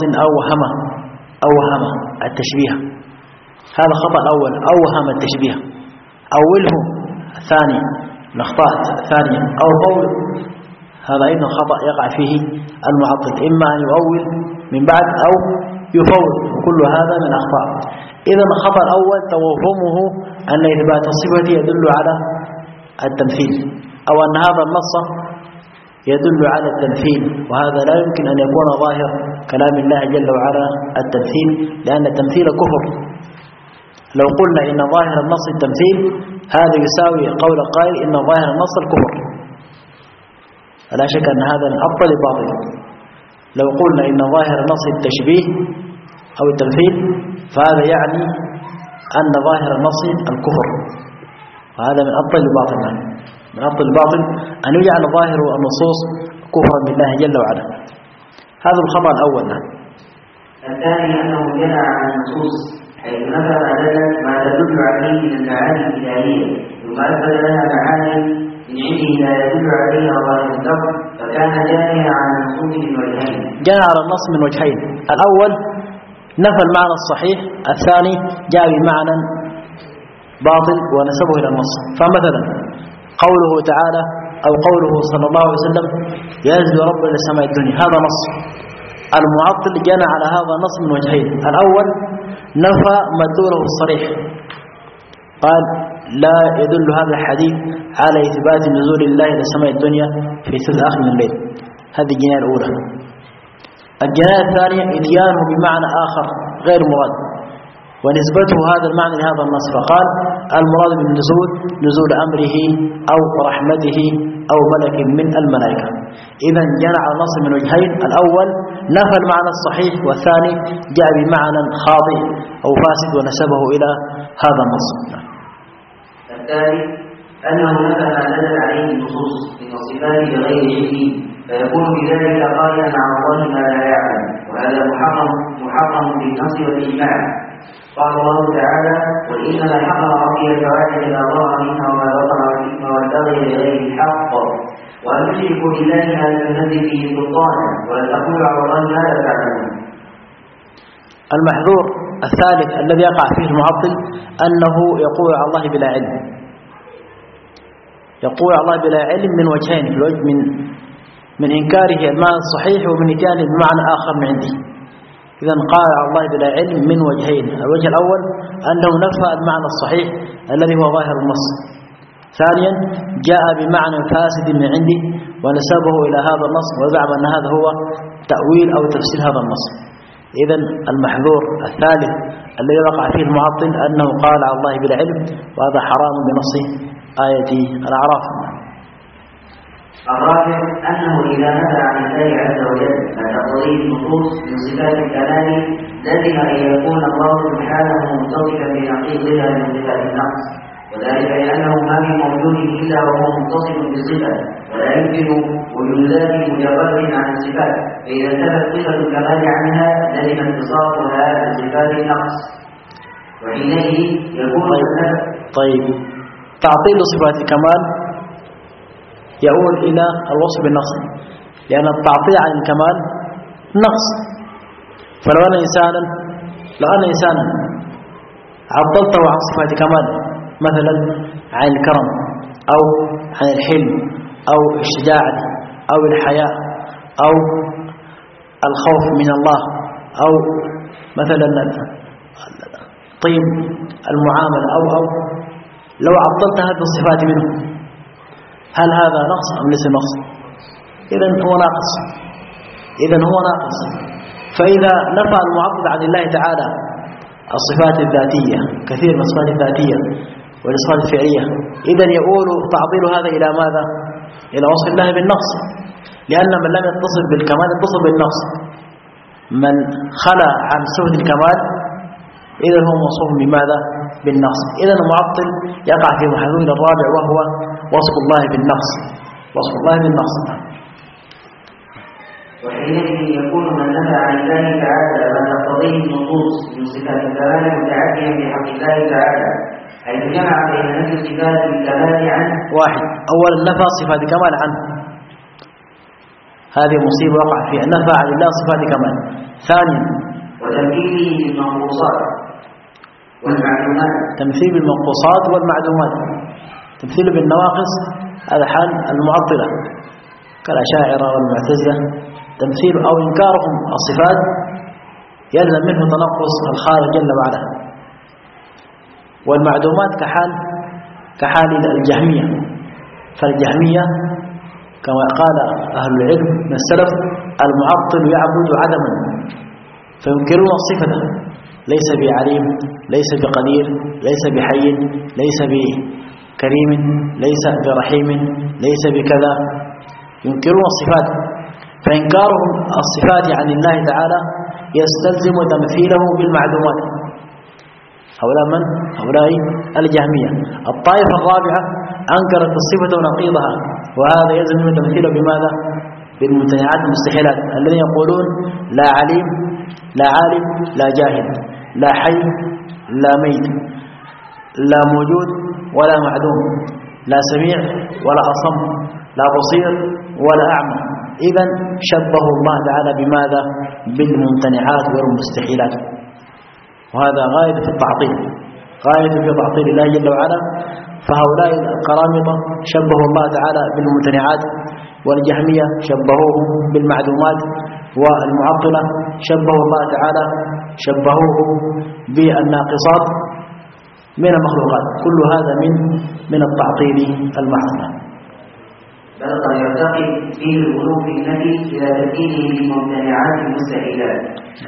أوهم التشبيه. هذا خطأ الأول، أوهم التشبيه. أوله. ثاني الأخطاء ثانيا أو قول، هذا أيضا خطأ يقع فيه المعطل، إما أن يؤول من بعد أو يفوض، كل هذا من أخطاء. إذا الخطأ الأول توهمه أن إثبات الصفة يدل على التمثيل، أو أن هذا النص يدل على التمثيل، وهذا لا يمكن أن يكون ظاهر كلام الله جل وعلا التمثيل، لأن التمثيل كفر. لو قلنا إن ظاهر النص التمثيل، هذا يساوي قول قائل إن ظاهر النص الكفر، فلا شك أن هذا من أبطل الباطل. لو قلنا إن ظاهر النص التشبيه أو التمثيل، فهذا يعني أن ظاهر النص الكفر، وهذا من أبطل الباطل. من أبطل الباطل أن يجعل ظاهر النصوص كفرا بالله جل وعلا. هذا الخطأ الأول. الثاني أنه جنى عن النصوص، حيث نفى ما تدل عليه من المعاني الإلهية، ثم أثبت لها معاني من عنده لا يدل عليها ظاهر اللفظ، فكان جانيا عن النصوص من وجهين. جنى على النص من وجهين: الأول نفى المعنى الصحيح، الثاني جاء بمعنى باطل ونسبه إلى النص. فمثلا قوله تعالى أو قوله صلى الله عليه وسلم ينزل رب إلى السماء الدنيا، هذا نص. المعطل جنى على هذا النص من وجهين: الأول نفى مدلوله الصريح، قال لا يدل هذا الحديث على إثبات نزول الله إلى السماء الدنيا في ثلث آخر من الليل. هذه الجناية الأولى. الجناية الثانية إتيانه بمعنى آخر غير مراد، ونسبته هذا المعنى لهذا النص، فقال المراد بالنزول نزول أمره أو رحمته أو ملك من الملائكة. إذن جنى على النص من وجهين: الأول نفى المعنى الصحيح، والثاني جاء بمعنى خاطئ أو فاسد ونسبه إلى هذا النص. الثالث أنه نفى ما دل عليه النصوص من الصفات بغير علمه، فيكون بذلك قائلا على الله ما لا يعلم، وهذا محرم بالنص والإجماع. قال الله تعالى: قل إنما حرم ربي الفواحش ما ظهر منها وما بطن والإثم والبغي بغير الحق، وأن تشركوا بالله ما لم ينزل به سلطانا، وأن تقولوا على الله ما لا تعلمون. المحذور الثالث الذي يقع فيه المعطل أنه يقول على الله بلا علم. يقول على الله بلا علم من وجهين: من إنكاره المعنى الصحيح، ومن إتيانه بمعنى آخر من عنده. إذن قال على الله بلا علم من وجهين: الوجه الأول أنه نفى المعنى الصحيح الذي هو ظاهر النص، ثانيا جاء بمعنى فاسد من عنده ونسبه إلى هذا النص، وزعم أن هذا هو تأويل أو تفسير هذا النص. إذن المحذور الثالث الذي وقع فيه المعطل أنه قال على الله بلا علم، وهذا حرام بنص آية الأعراف. الرابع أنه إذا نفى عن الله عز وجل ما تقتضيه النصوص من صفات الكمال، لزم أن يكون الله سبحانه متصفا بنقيضها من صفات النقص، وذلك لأنه ما من موجود إلا وهو متصف بصفة، ولا يمكن وجود ذات مجرد عن الصفات، فإذا انتفت صفة الكمال عنها لزم اتصافها بصفات النقص، وحينئذ يكون طيب تعطيل صفات الكمال يؤول إلى الوصف بالنقص، لأن التعطيل عن الكمال نقص. فلو أن إنسانا عطلته عن صفات كمال، مثلا عن الكرم أو عن الحلم أو الشجاعة أو الحياء أو الخوف من الله أو مثلا طيب المعاملة أو لو عطلت هذه الصفات منه هل هذا نقص أم ليس نقص؟ إذن هو ناقص. فإذا نفى المعطل عن الله تعالى الصفات الذاتية كثير من الصفات الذاتية والصفات الفعلية إذن يقول تعطيل هذا إلى ماذا؟ إلى وصف الله بالنقص، لأن من لم يتصف بالكمال يتصف بالنقص. من خلى عن صفة الكمال إذن هو موصوف بماذا؟ بالنقص. إذن المعطل يقع في محذور الرابع وهو وصف الله بالنقص. وحينئذ يكون من نفى عن الله تعالى ما تقتضيه النصوص من صفات الكمال متعديا بحق الله تعالى، حيث جمع بين نفي صفات الكمال عنه. واحد، أولا نفى صفات كمال عنه، هذه مصيبة وقع فيها، نفى عن الله صفات كمال. ثانيا وتمثيله بالمنقوصات والمعلومات، تمثيل بالمنقوصات والمعلومات. تمثيل بالنواقص هذا حال المعطلة كالأشاعرة والمعتزلة. تمثيل أو إنكارهم الصفات يلزم منه تنقص الخالق جل وعلا. والمعدومات كحال الجهمية. فالجهمية كما قال أهل العلم من السلف المعطل يعبد عدما، فينكرون الصفة، ليس بعليم، ليس بقدير، ليس بحي، ليس بكريم، ليس برحيم، ليس بكذا، ينكرون الصفات. فإنكارهم الصفات عن الله تعالى يستلزم تمثيله بالمعدومات. هؤلاء من؟ هؤلاء الجهمية. الطائفة الرابعة أنكرت الصفة ونقيضها، وهذا يلزم تمثيله بماذا؟ بالممتنعات المستحيلات، الذين يقولون لا عليم، لا عالم، لا جاهل، لا حي، لا ميت، لا موجود ولا معدوم، لا سميع ولا أصم، لا بصير ولا أعمى. إذن شبهوا الله تعالى بماذا؟ بالممتنعات والمستحيلات، وهذا غاية في التعطيل، غاية في تعطيل الله جل وعلا. فهؤلاء القرامطة شبهوا الله تعالى بالممتنعات، والجهمية شبهوه بالمعدومات، والمعطلة شبهوا الله تعالى شبهوه بالناقصات من المخلوقات. كل هذا من التعطيل المحض. بل قد يرتقي فيه الغلو في النفي إلى تبديله بالممتنعات المستحيلات،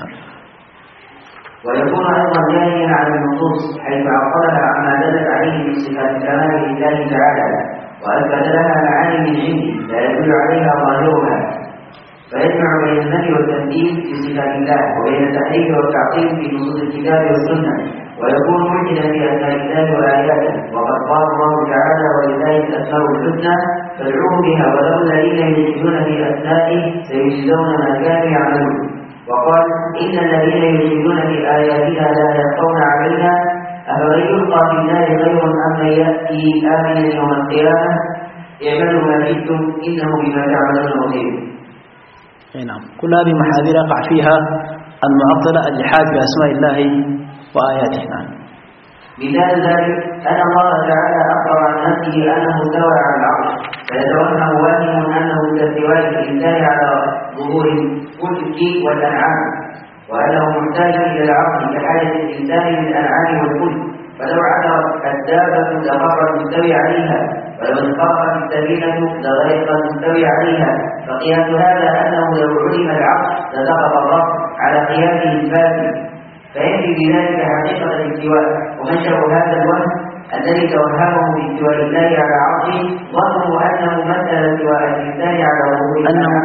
ويكون أيضا جاريا على النصوص حيث عقلها عما دلت عليه من صفات الكمال لله تعالى، وأثبت لها معاني من عنده لا يدل عليها ظاهرها، فيجمع بين النفي والتمثيل في صفات الله وبين التحريف والتعطيل في نصوص الكتاب والسنة، ويكون ملحدا في أسماء الله وآياته. وقد قال الله تعالى ولله الأسماء الحسنى فادعوه بها وله الذين يلحدون في أسمائه سيجزون ما كانوا يعملون. وقال إن الذين يلحدون في آياتنا لا يخفون علينا أفمن يلقى في النار خير أم من يأتي آمنا يوم القيامة اعملوا ما شئتم إنه بما تعملون بصير. نعم، كل هذه محاذير يقع فيها المعطلة الجحاد بأسماء الله وآياته. نعم. مثال ذلك أن الله تعالى أخبر عن نفسه أنه استوى على العرش، فيتوهم واهم أنه كاستواء الإنسان على ظهور الفلك والأنعام، وأنه محتاج إلى العرش كحاجة الإنسان للأنعام والفلك، فلو عثرت الدابة لغرق المستوي عليها، ولو انخرقت السفينة لغرق المستوي عليها. فقياس هذا أنه لو علم العرش لسقط الرب على قياسه الفاسد، فينفي بذلك حقيقة الاستواء. ومنشأ هذا الوهم الذي توهمه باستواء الله على عرشه ظنه أنه مثل استواء الإنسان على ظهور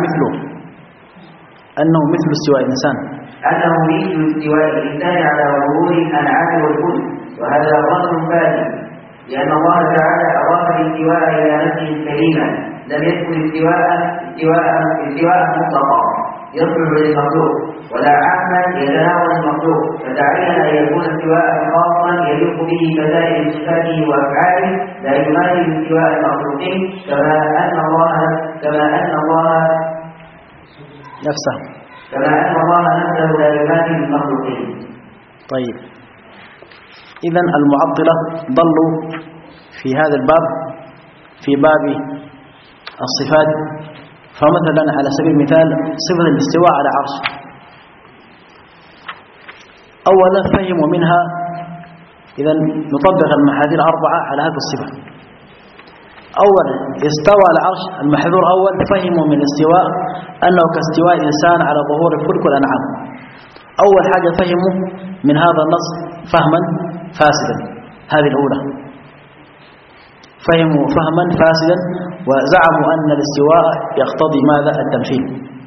أنه مثل استواء الإنسان، أنه مثل استواء الإنسان على ظهور الأنعام والفلك، وهذا ظن فاسد، لأن الله تعالى أضاف الاستواء إلى نفسه الكريمة، لم يكن استواء مطلقا يصلح للمخلوق ولا عاما يتناول المخلوق، فتعين أن يكون استواء خاصا يليق به كسائر صفاته وأفعاله لا يماثل استواء المخلوقين، كما أن الله نفسه لا يماثل المخلوقين. طيب، إذن المعطلة ضلوا في هذا الباب في باب الصفات. فمثلا على سبيل المثال صفة الاستواء على عرش، أولا فهموا منها، إذا نطبق المحاذير الأربعة على هذه الصفة. أولا استوى على العرش، المحذور أول فهموا من الاستواء أنه كاستواء الإنسان على ظهور الفلك والأنعام. أول حاجة فهموا من هذا النص فهما فاسدا، هذه الأولى، فهموا فهما فاسدا وزعموا أن الاستواء يقتضي ماذا؟ التمثيل.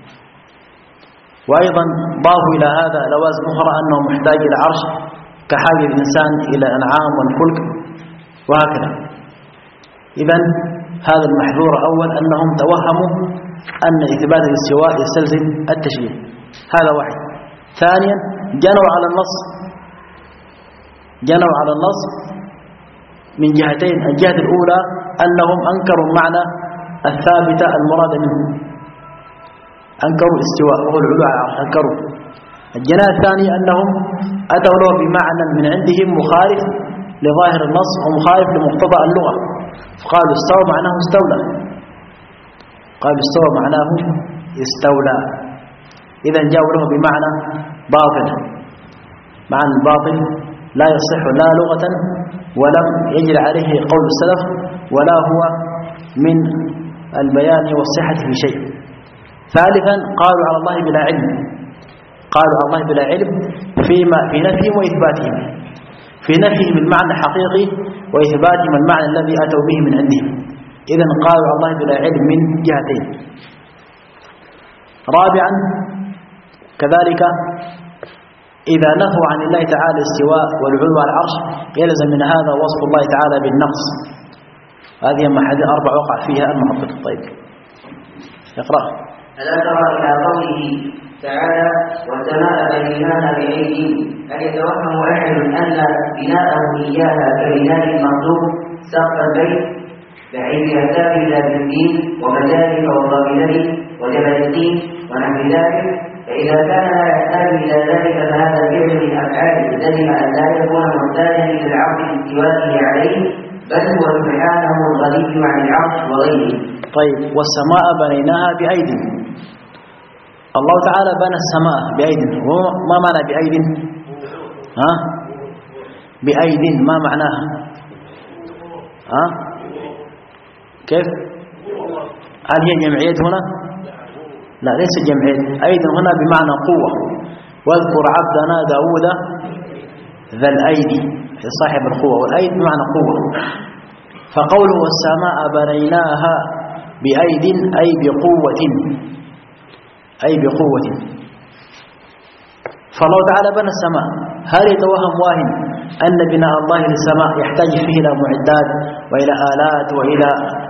وأيضا ضافوا إلى هذا لوازم أخرى أنه محتاج إلى عرش كحاجة الإنسان إلى الأنعام والفلك وهكذا. إذن هذا المحذور أول أنهم توهموا أن إثبات الاستواء يستلزم التشبيه، هذا واحد. ثانيا جنوا على النص من جهتين. الجهة الأولى أنهم أنكروا المعنى الثابت المراد منه، أنكروا الاستواء وهو العلو على العرش، أنكروا. الجناح الثاني أنهم أتوا له بمعنى من عندهم مخالف لظاهر النص ومخالف لمقتضى اللغة، فقالوا استوى معناه استولى، قالوا استوى معناه استولى. إذا جاءوا له بمعنى باطل، معنى الباطل لا يصح لا لغة ولم يجري عليه قول السلف ولا هو من البيان والصحة في شيء. ثالثا قالوا على الله بلا علم، قالوا على الله بلا علم فيما في نفيهم وإثباتهم، في نفيهم المعنى الحقيقي وإثباتهم المعنى الذي أتوا به من عندهم. إذن قالوا على الله بلا علم من جهتين. رابعا كذلك إذا نفوا عن الله تعالى الاستواء والعلو على العرش يلزم من هذا وصف الله تعالى بالنقص. هذه محاذير أربع وقع فيها المحقق. طيب اقرأ. ألا ترى إلى قوله تعالى والسماء بنيناها بأيد، هل يتوهم أحد أن بناءه إياها كبناء المخلوق سقف البيت بحيث يحتاج إلى بالدين ومجالس وضابلة وجبل الدين ونحو ذلك؟ فإذا كان لا يحتاج إلى ذلك فهذا الفعل من أفعاله لزم أن لا يكون محتاجا إلى العرش استوائه عليه، بل هو سبحانه الغني عن العرش وغيره. طيب والسماء بنيناها بأيد، الله تعالى بنى السماء بأيد. ما معنى بأيد؟ بأيد ما معناها؟ كيف؟ هل هي جمعية هنا؟ لا ليس جمعية، أيد هنا بمعنى قوة. واذكر عبدنا داود ذا الأيدي، صاحب القوة، والأيد بمعنى قوة. فقوله والسماء بنيناها بأيد أي بقوة، أي بقوة. فالله تعالى بنى السماء. هل يتوهم واهم أن بناء الله للسماء يحتاج فيه إلى معدات وإلى آلات وإلى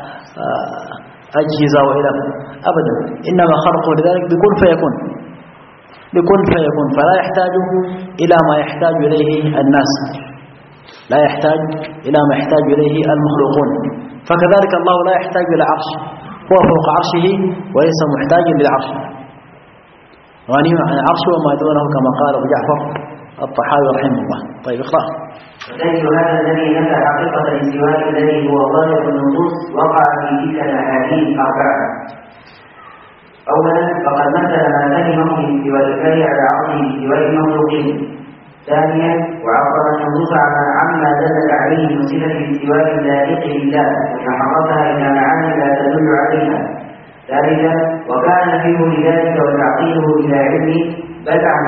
أجهزة وإلى أبدا، إنما خلقه لذلك بكل فيكون، بكل فيكون، فلا يحتاج إلى ما يحتاج إليه الناس، لا يحتاج إلى ما يحتاج إليه المخلوقون. فكذلك الله لا يحتاج إلى عرش، هو فوق عرشه وليس محتاجا للعرش، غني عن العرش وما دونه كما قال أبو جعفر الطحاوي رحمه الله. طيب اقرأ. ودليل هذا الذي نفى حقيقة الاستواء الذي هو ظاهر النصوص وقع في تلك الأحاديث أربعة. أولا فقد مثل ما فهمه من استواء الله على عرشه باستواء المخلوقين. ثانيا وعبر النصوص عما دلت عليه من صفة الاستواء اللائق لله وحرفها إلى معاني لا تدل عليها. ثالثا وكان فيه لذلك وتعطيله إلى علمه بل عن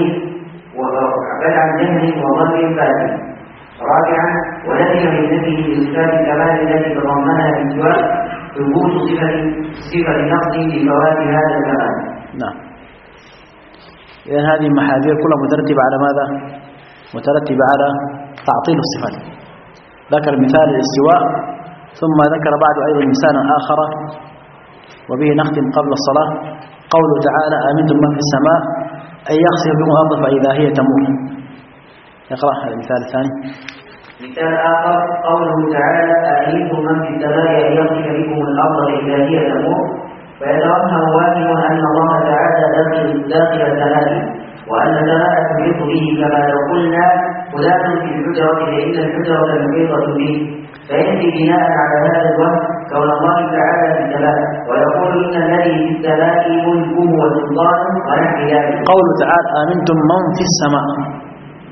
جهل وظن فاسد. رابعا ولزم من نفيه بإثبات الكمال التي تضمنها الاستواء ثبوت صفة نقص لفوات هذا الكمال. نعم. إذن هذه المحاذير كلها مترتبة على ماذا؟ مترتبة على تعطيل الصفات. ذكر مثال الاستواء ثم ذكر بعد أيضا مثالا آخر وبه نختم قبل الصلاة. قوله تعالى آمنتم من في السماء أن يخسف بكم الأرض فإذا هي تمور. اقرأ هذا المثال الثاني. مثال آخر قوله تعالى آمنتم من في السماء أن يخسف بكم الأرض فإذا هي تمور. فيتوهم واهم أن الله تعالى داخل السماء وأن السماء تحيط به، كما لو قلنا فلان في الحجرة فإن الحجرة محيطة به، فيأتي بناء على هذا الوهم كون الله تعالى في السماء، ويقول إن الذي في السماء ملكه وسلطانه ونحو ذلك. قوله تعالى آمنتم من في السماء،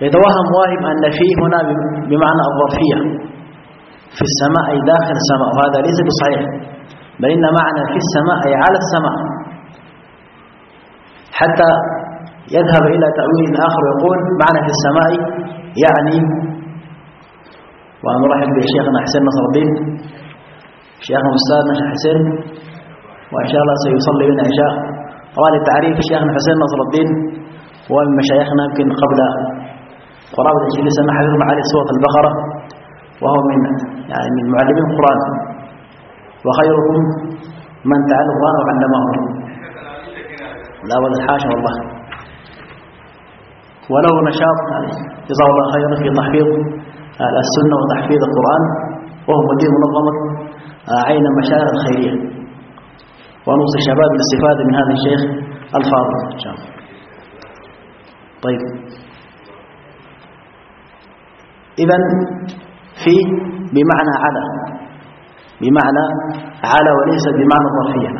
يتوهم واهم أن فيه هنا بمعنى الظرفية في السماء أي داخل السماء، وهذا ليس بصحيح، بل إن معنى في السماء أي على السماء، حتى يذهب إلى تأويل آخر ويقول معنى في السماء يعني. ونرحب بشيخنا حسين نصر الدين، شيخنا أستاذنا شيخ حسين، وإن شاء الله سيصلي بنا عشاء. طبعا التعريف شيخنا حسين نصر الدين هو من مشايخنا يمكن قبل قرابة 20 سنة حفظ معالي سورة البقرة، وهو من معلمين القرآن، وخيركم من تعلم القرآن وعلمه. لا ولا الحاشا والله. وله نشاط جزاه الله خيرا في تحفيظ السنة وتحفيظ القرآن، وهو مدير منظمة عين المشاعر الخيرية، ونوصي الشباب بالاستفادة من هذا الشيخ الفاضل إن شاء الله. طيب، إذن في بمعنى على وليس بمعنى ظرفية.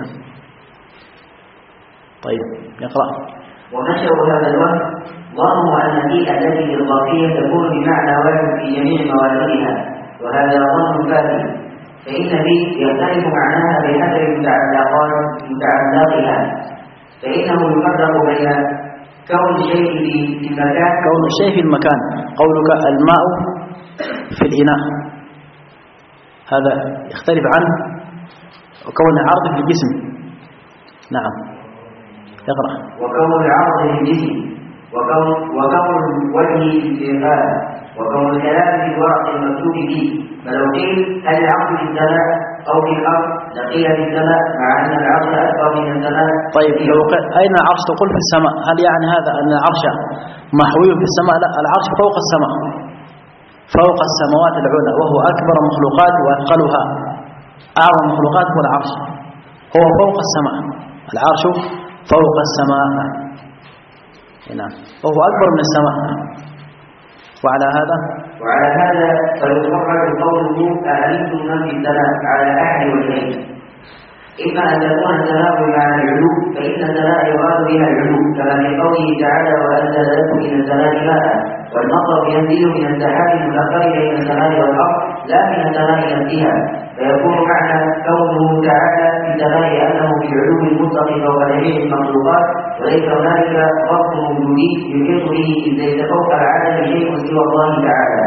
طيب نقرأ. ونشأ هذا الوهم ظنوا أن التي الظرفية تكون بمعنى واحد في جميع مواردها، وهذا ظن فاسد، فإن به يختلف معناها بحسب متعلقها، فإنه يفرق بين كون الشيء في المكان، قولك الماء في الإناء هذا يختلف عن كون العرض في الجسم. نعم اقرأ. وكون العرض في الجسم، وكون الوجه في الإنسان، وكون الكلام في الورق المكتوب فيه. فلو قيل هل العرض في السماء أو في الأرض لقيل في السماء، مع أن العرض أكبر من السماء. طيب لو أين العرش تقول في السماء، هل يعني هذا أن العرش محوي في السماء؟ لا، العرش فوق السماء، فوق السماوات العلى، وهو أكبر المخلوقات وأثقلها. أعظم المخلوقات هو العرش، هو فوق السماء، العرش فوق السماء، نعم، وهو أكبر من السماء. وعلى هذا فيفرق قوله أأمنتم من في السماء على أحد وجهين: إما أن تكون السماء بمعنى العلو، فإن السماء يراد بها العلو، كما في قوله تعالى: وأنزل لكم من السماء ماء، والمطر ينزل من السحاب المسخر بين السماء والأرض لا من السماء نفسها، فيكون معنى قوله تعالى في السماء أنه في العلو المطلق فوق جميع المخلوقات، وليس هنالك رب وجودي يحيط به إذ ليس فوق العالم شيء سوى الله تعالى.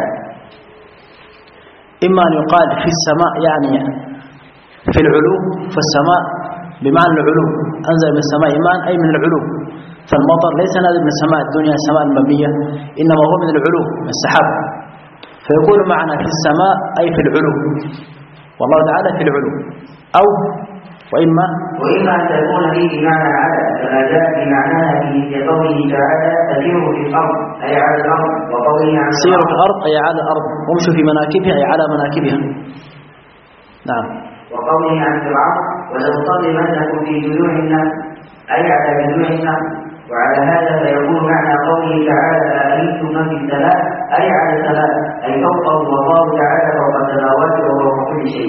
إما أن يقال في السماء يعني في العلو، فالسماء بمعنى العلو، أنزل من السماء ماء أي من العلو، فالمطر ليس نازل من السماء الدنيا السماء المبنية، إنما هو من العلو من السحاب، فيقول معنى في السماء أي في العلو، والله تعالى في العلو. أو وإما أن تكون به بمعنى على، كما جاء بمعناها في قوله تعالى: تسيروا في الأرض أي على الأرض، وقوله عن سيروا في الأرض أي على الأرض، وامشوا في مناكبها أي على مناكبها. نعم. وقوله عن فرعون: ولنصلبنكم في جذوع النخل أي على جذوع النخل. وعلى هذا فيكون معنى قوله تعالى: أأمنتم من في السماء أي على السماء، أي فوقه، والله تعالى فوق السماوات وفوق كل شيء.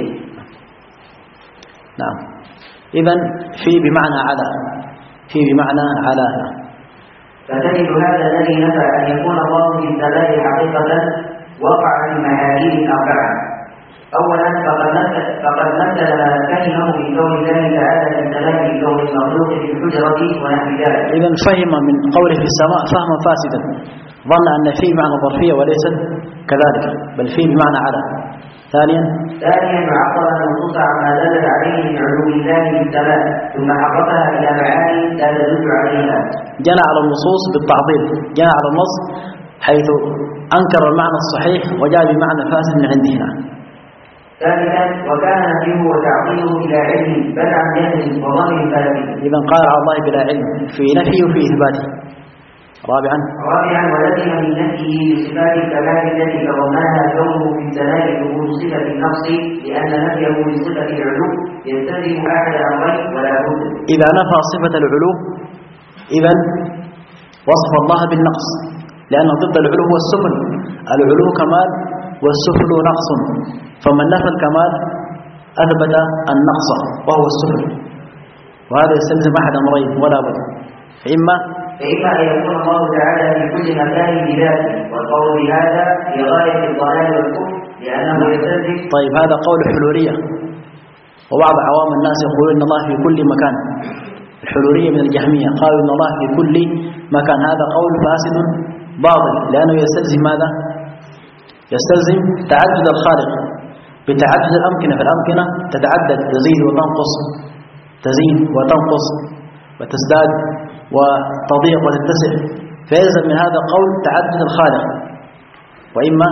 نعم. إذن في بمعنى على، في بمعنى على. فتجد هذا الذي نفى أن يكون الله في السماء حقيقة وقع في محاذير أربعة. أولا فقد مثل ما فهمه من قول الله تعالى في السماء بكون المخلوق في الحجرة ونحو ذلك. إذن فهم من قوله في السماء فهما فاسدا، ظن أن فيه معنى ظرفية وليس كذلك، بل فيه بمعنى على. ثانيا عقل النصوص عما دلت عليه من علو الله في السماء، ثم حرفها إلى معاني لا تدل عليها. جنى على النصوص بالتعطيل، جنى على النص حيث أنكر المعنى الصحيح وجاء بمعنى فاسد من عندنا. ثالثا وكان نفيه وتعطيله بلا علم بل عن جهل وظن فاسد. إذا قال على الله بلا علم في نفيه وفي إثباته. رابعا ولزم من نفيه بصفات الكمال التي تضمنها كونه في السماء ظهور صفة النقص، لأن نفيه بصفة العلو يستلزم أحد أمرين ولا بد. إذا نفى صفة العلو إذا وصف الله بالنقص، لأن ضد العلو هو السفل، العلو كمال والسفل نقص، فمن نفى الكمال أثبت النقص وهو السفل، وهذا يستلزم أحد أمرين ولا بد: إما فإما أن يكون الله تعالى في كل مكان بذاته، والقول بهذا في غاية الضلال والكفر لأنه يستلزم. طيب هذا قول الحلولية، وبعض عوام الناس يقولون إن الله في كل مكان. الحلولية من الجهمية قالوا إن الله في كل مكان، هذا قول فاسد باطل، لأنه يستلزم ماذا؟ يستلزم تعدد الخالق بتعدد الأمكنة، فالأمكنة تتعدد، تزيد وتنقص، تزيد وتنقص وتزداد وتضيق وتتسع، فيلزم من هذا قول تعدد الخالق. وإما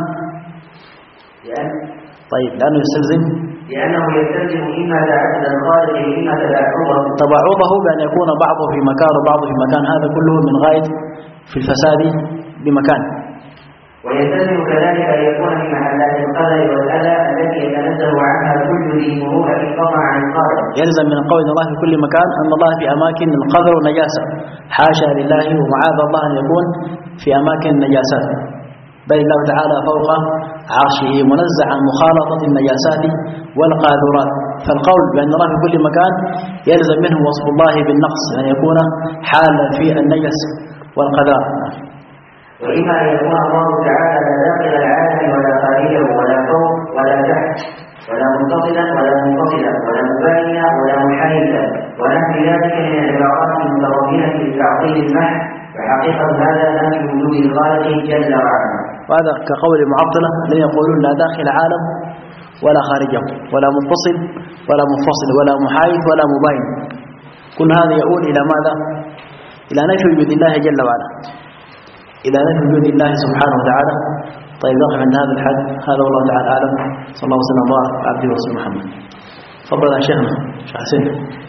طيب لأنه يستلزم لأنه يستلزم إما تعدد الخالق وإما تباعده بأن يكون بعضه في مكان وبعضه في مكان، هذا كله من غاية في الفساد بمكان. ويستلزم كذلك أن يكون في محلات القدر والأذى التي يتنزه عنها كل ذي مروءة انقطع عن القادر. يلزم من قول الله في كل مكان أن الله في أماكن القدر والنجاسة، حاشا لله ومعاذ الله أن يكون في أماكن النجاسات، بل الله تعالى فوق عرشه منزع عن مخالطة النجاسات والقاذورات. فالقول بأن الله في كل مكان يلزم منه وصف الله بالنقص، أن يكون حالا في النجس والقذار. وإما أن يكون الله تعالى لا داخل العالم ولا خارجه ولا فوق ولا تحت ولا متصلا ولا منفصلا ولا مباينا ولا محايدا ونحو ذلك من العبارات المتضمنة لتعطيل المحض، وحقيقة هذا نفي وجود الخالق جل وعلا. وهذا كقول المعطلة الذين يقولون لا داخل عالم ولا خارجه ولا منفصل ولا منفصل ولا محايد ولا مباين. كل هذا يقول إلى ماذا؟ إلى نفي وجود الله جل وعلا، إلى نفي وجود الله سبحانه وتعالى. طيب نقف عند هذا الحد، هذا والله تعالى أعلم. صلى الله وسلم وبارك على عبده ورسوله محمد. تفضل يا شيخنا شيخ حسين.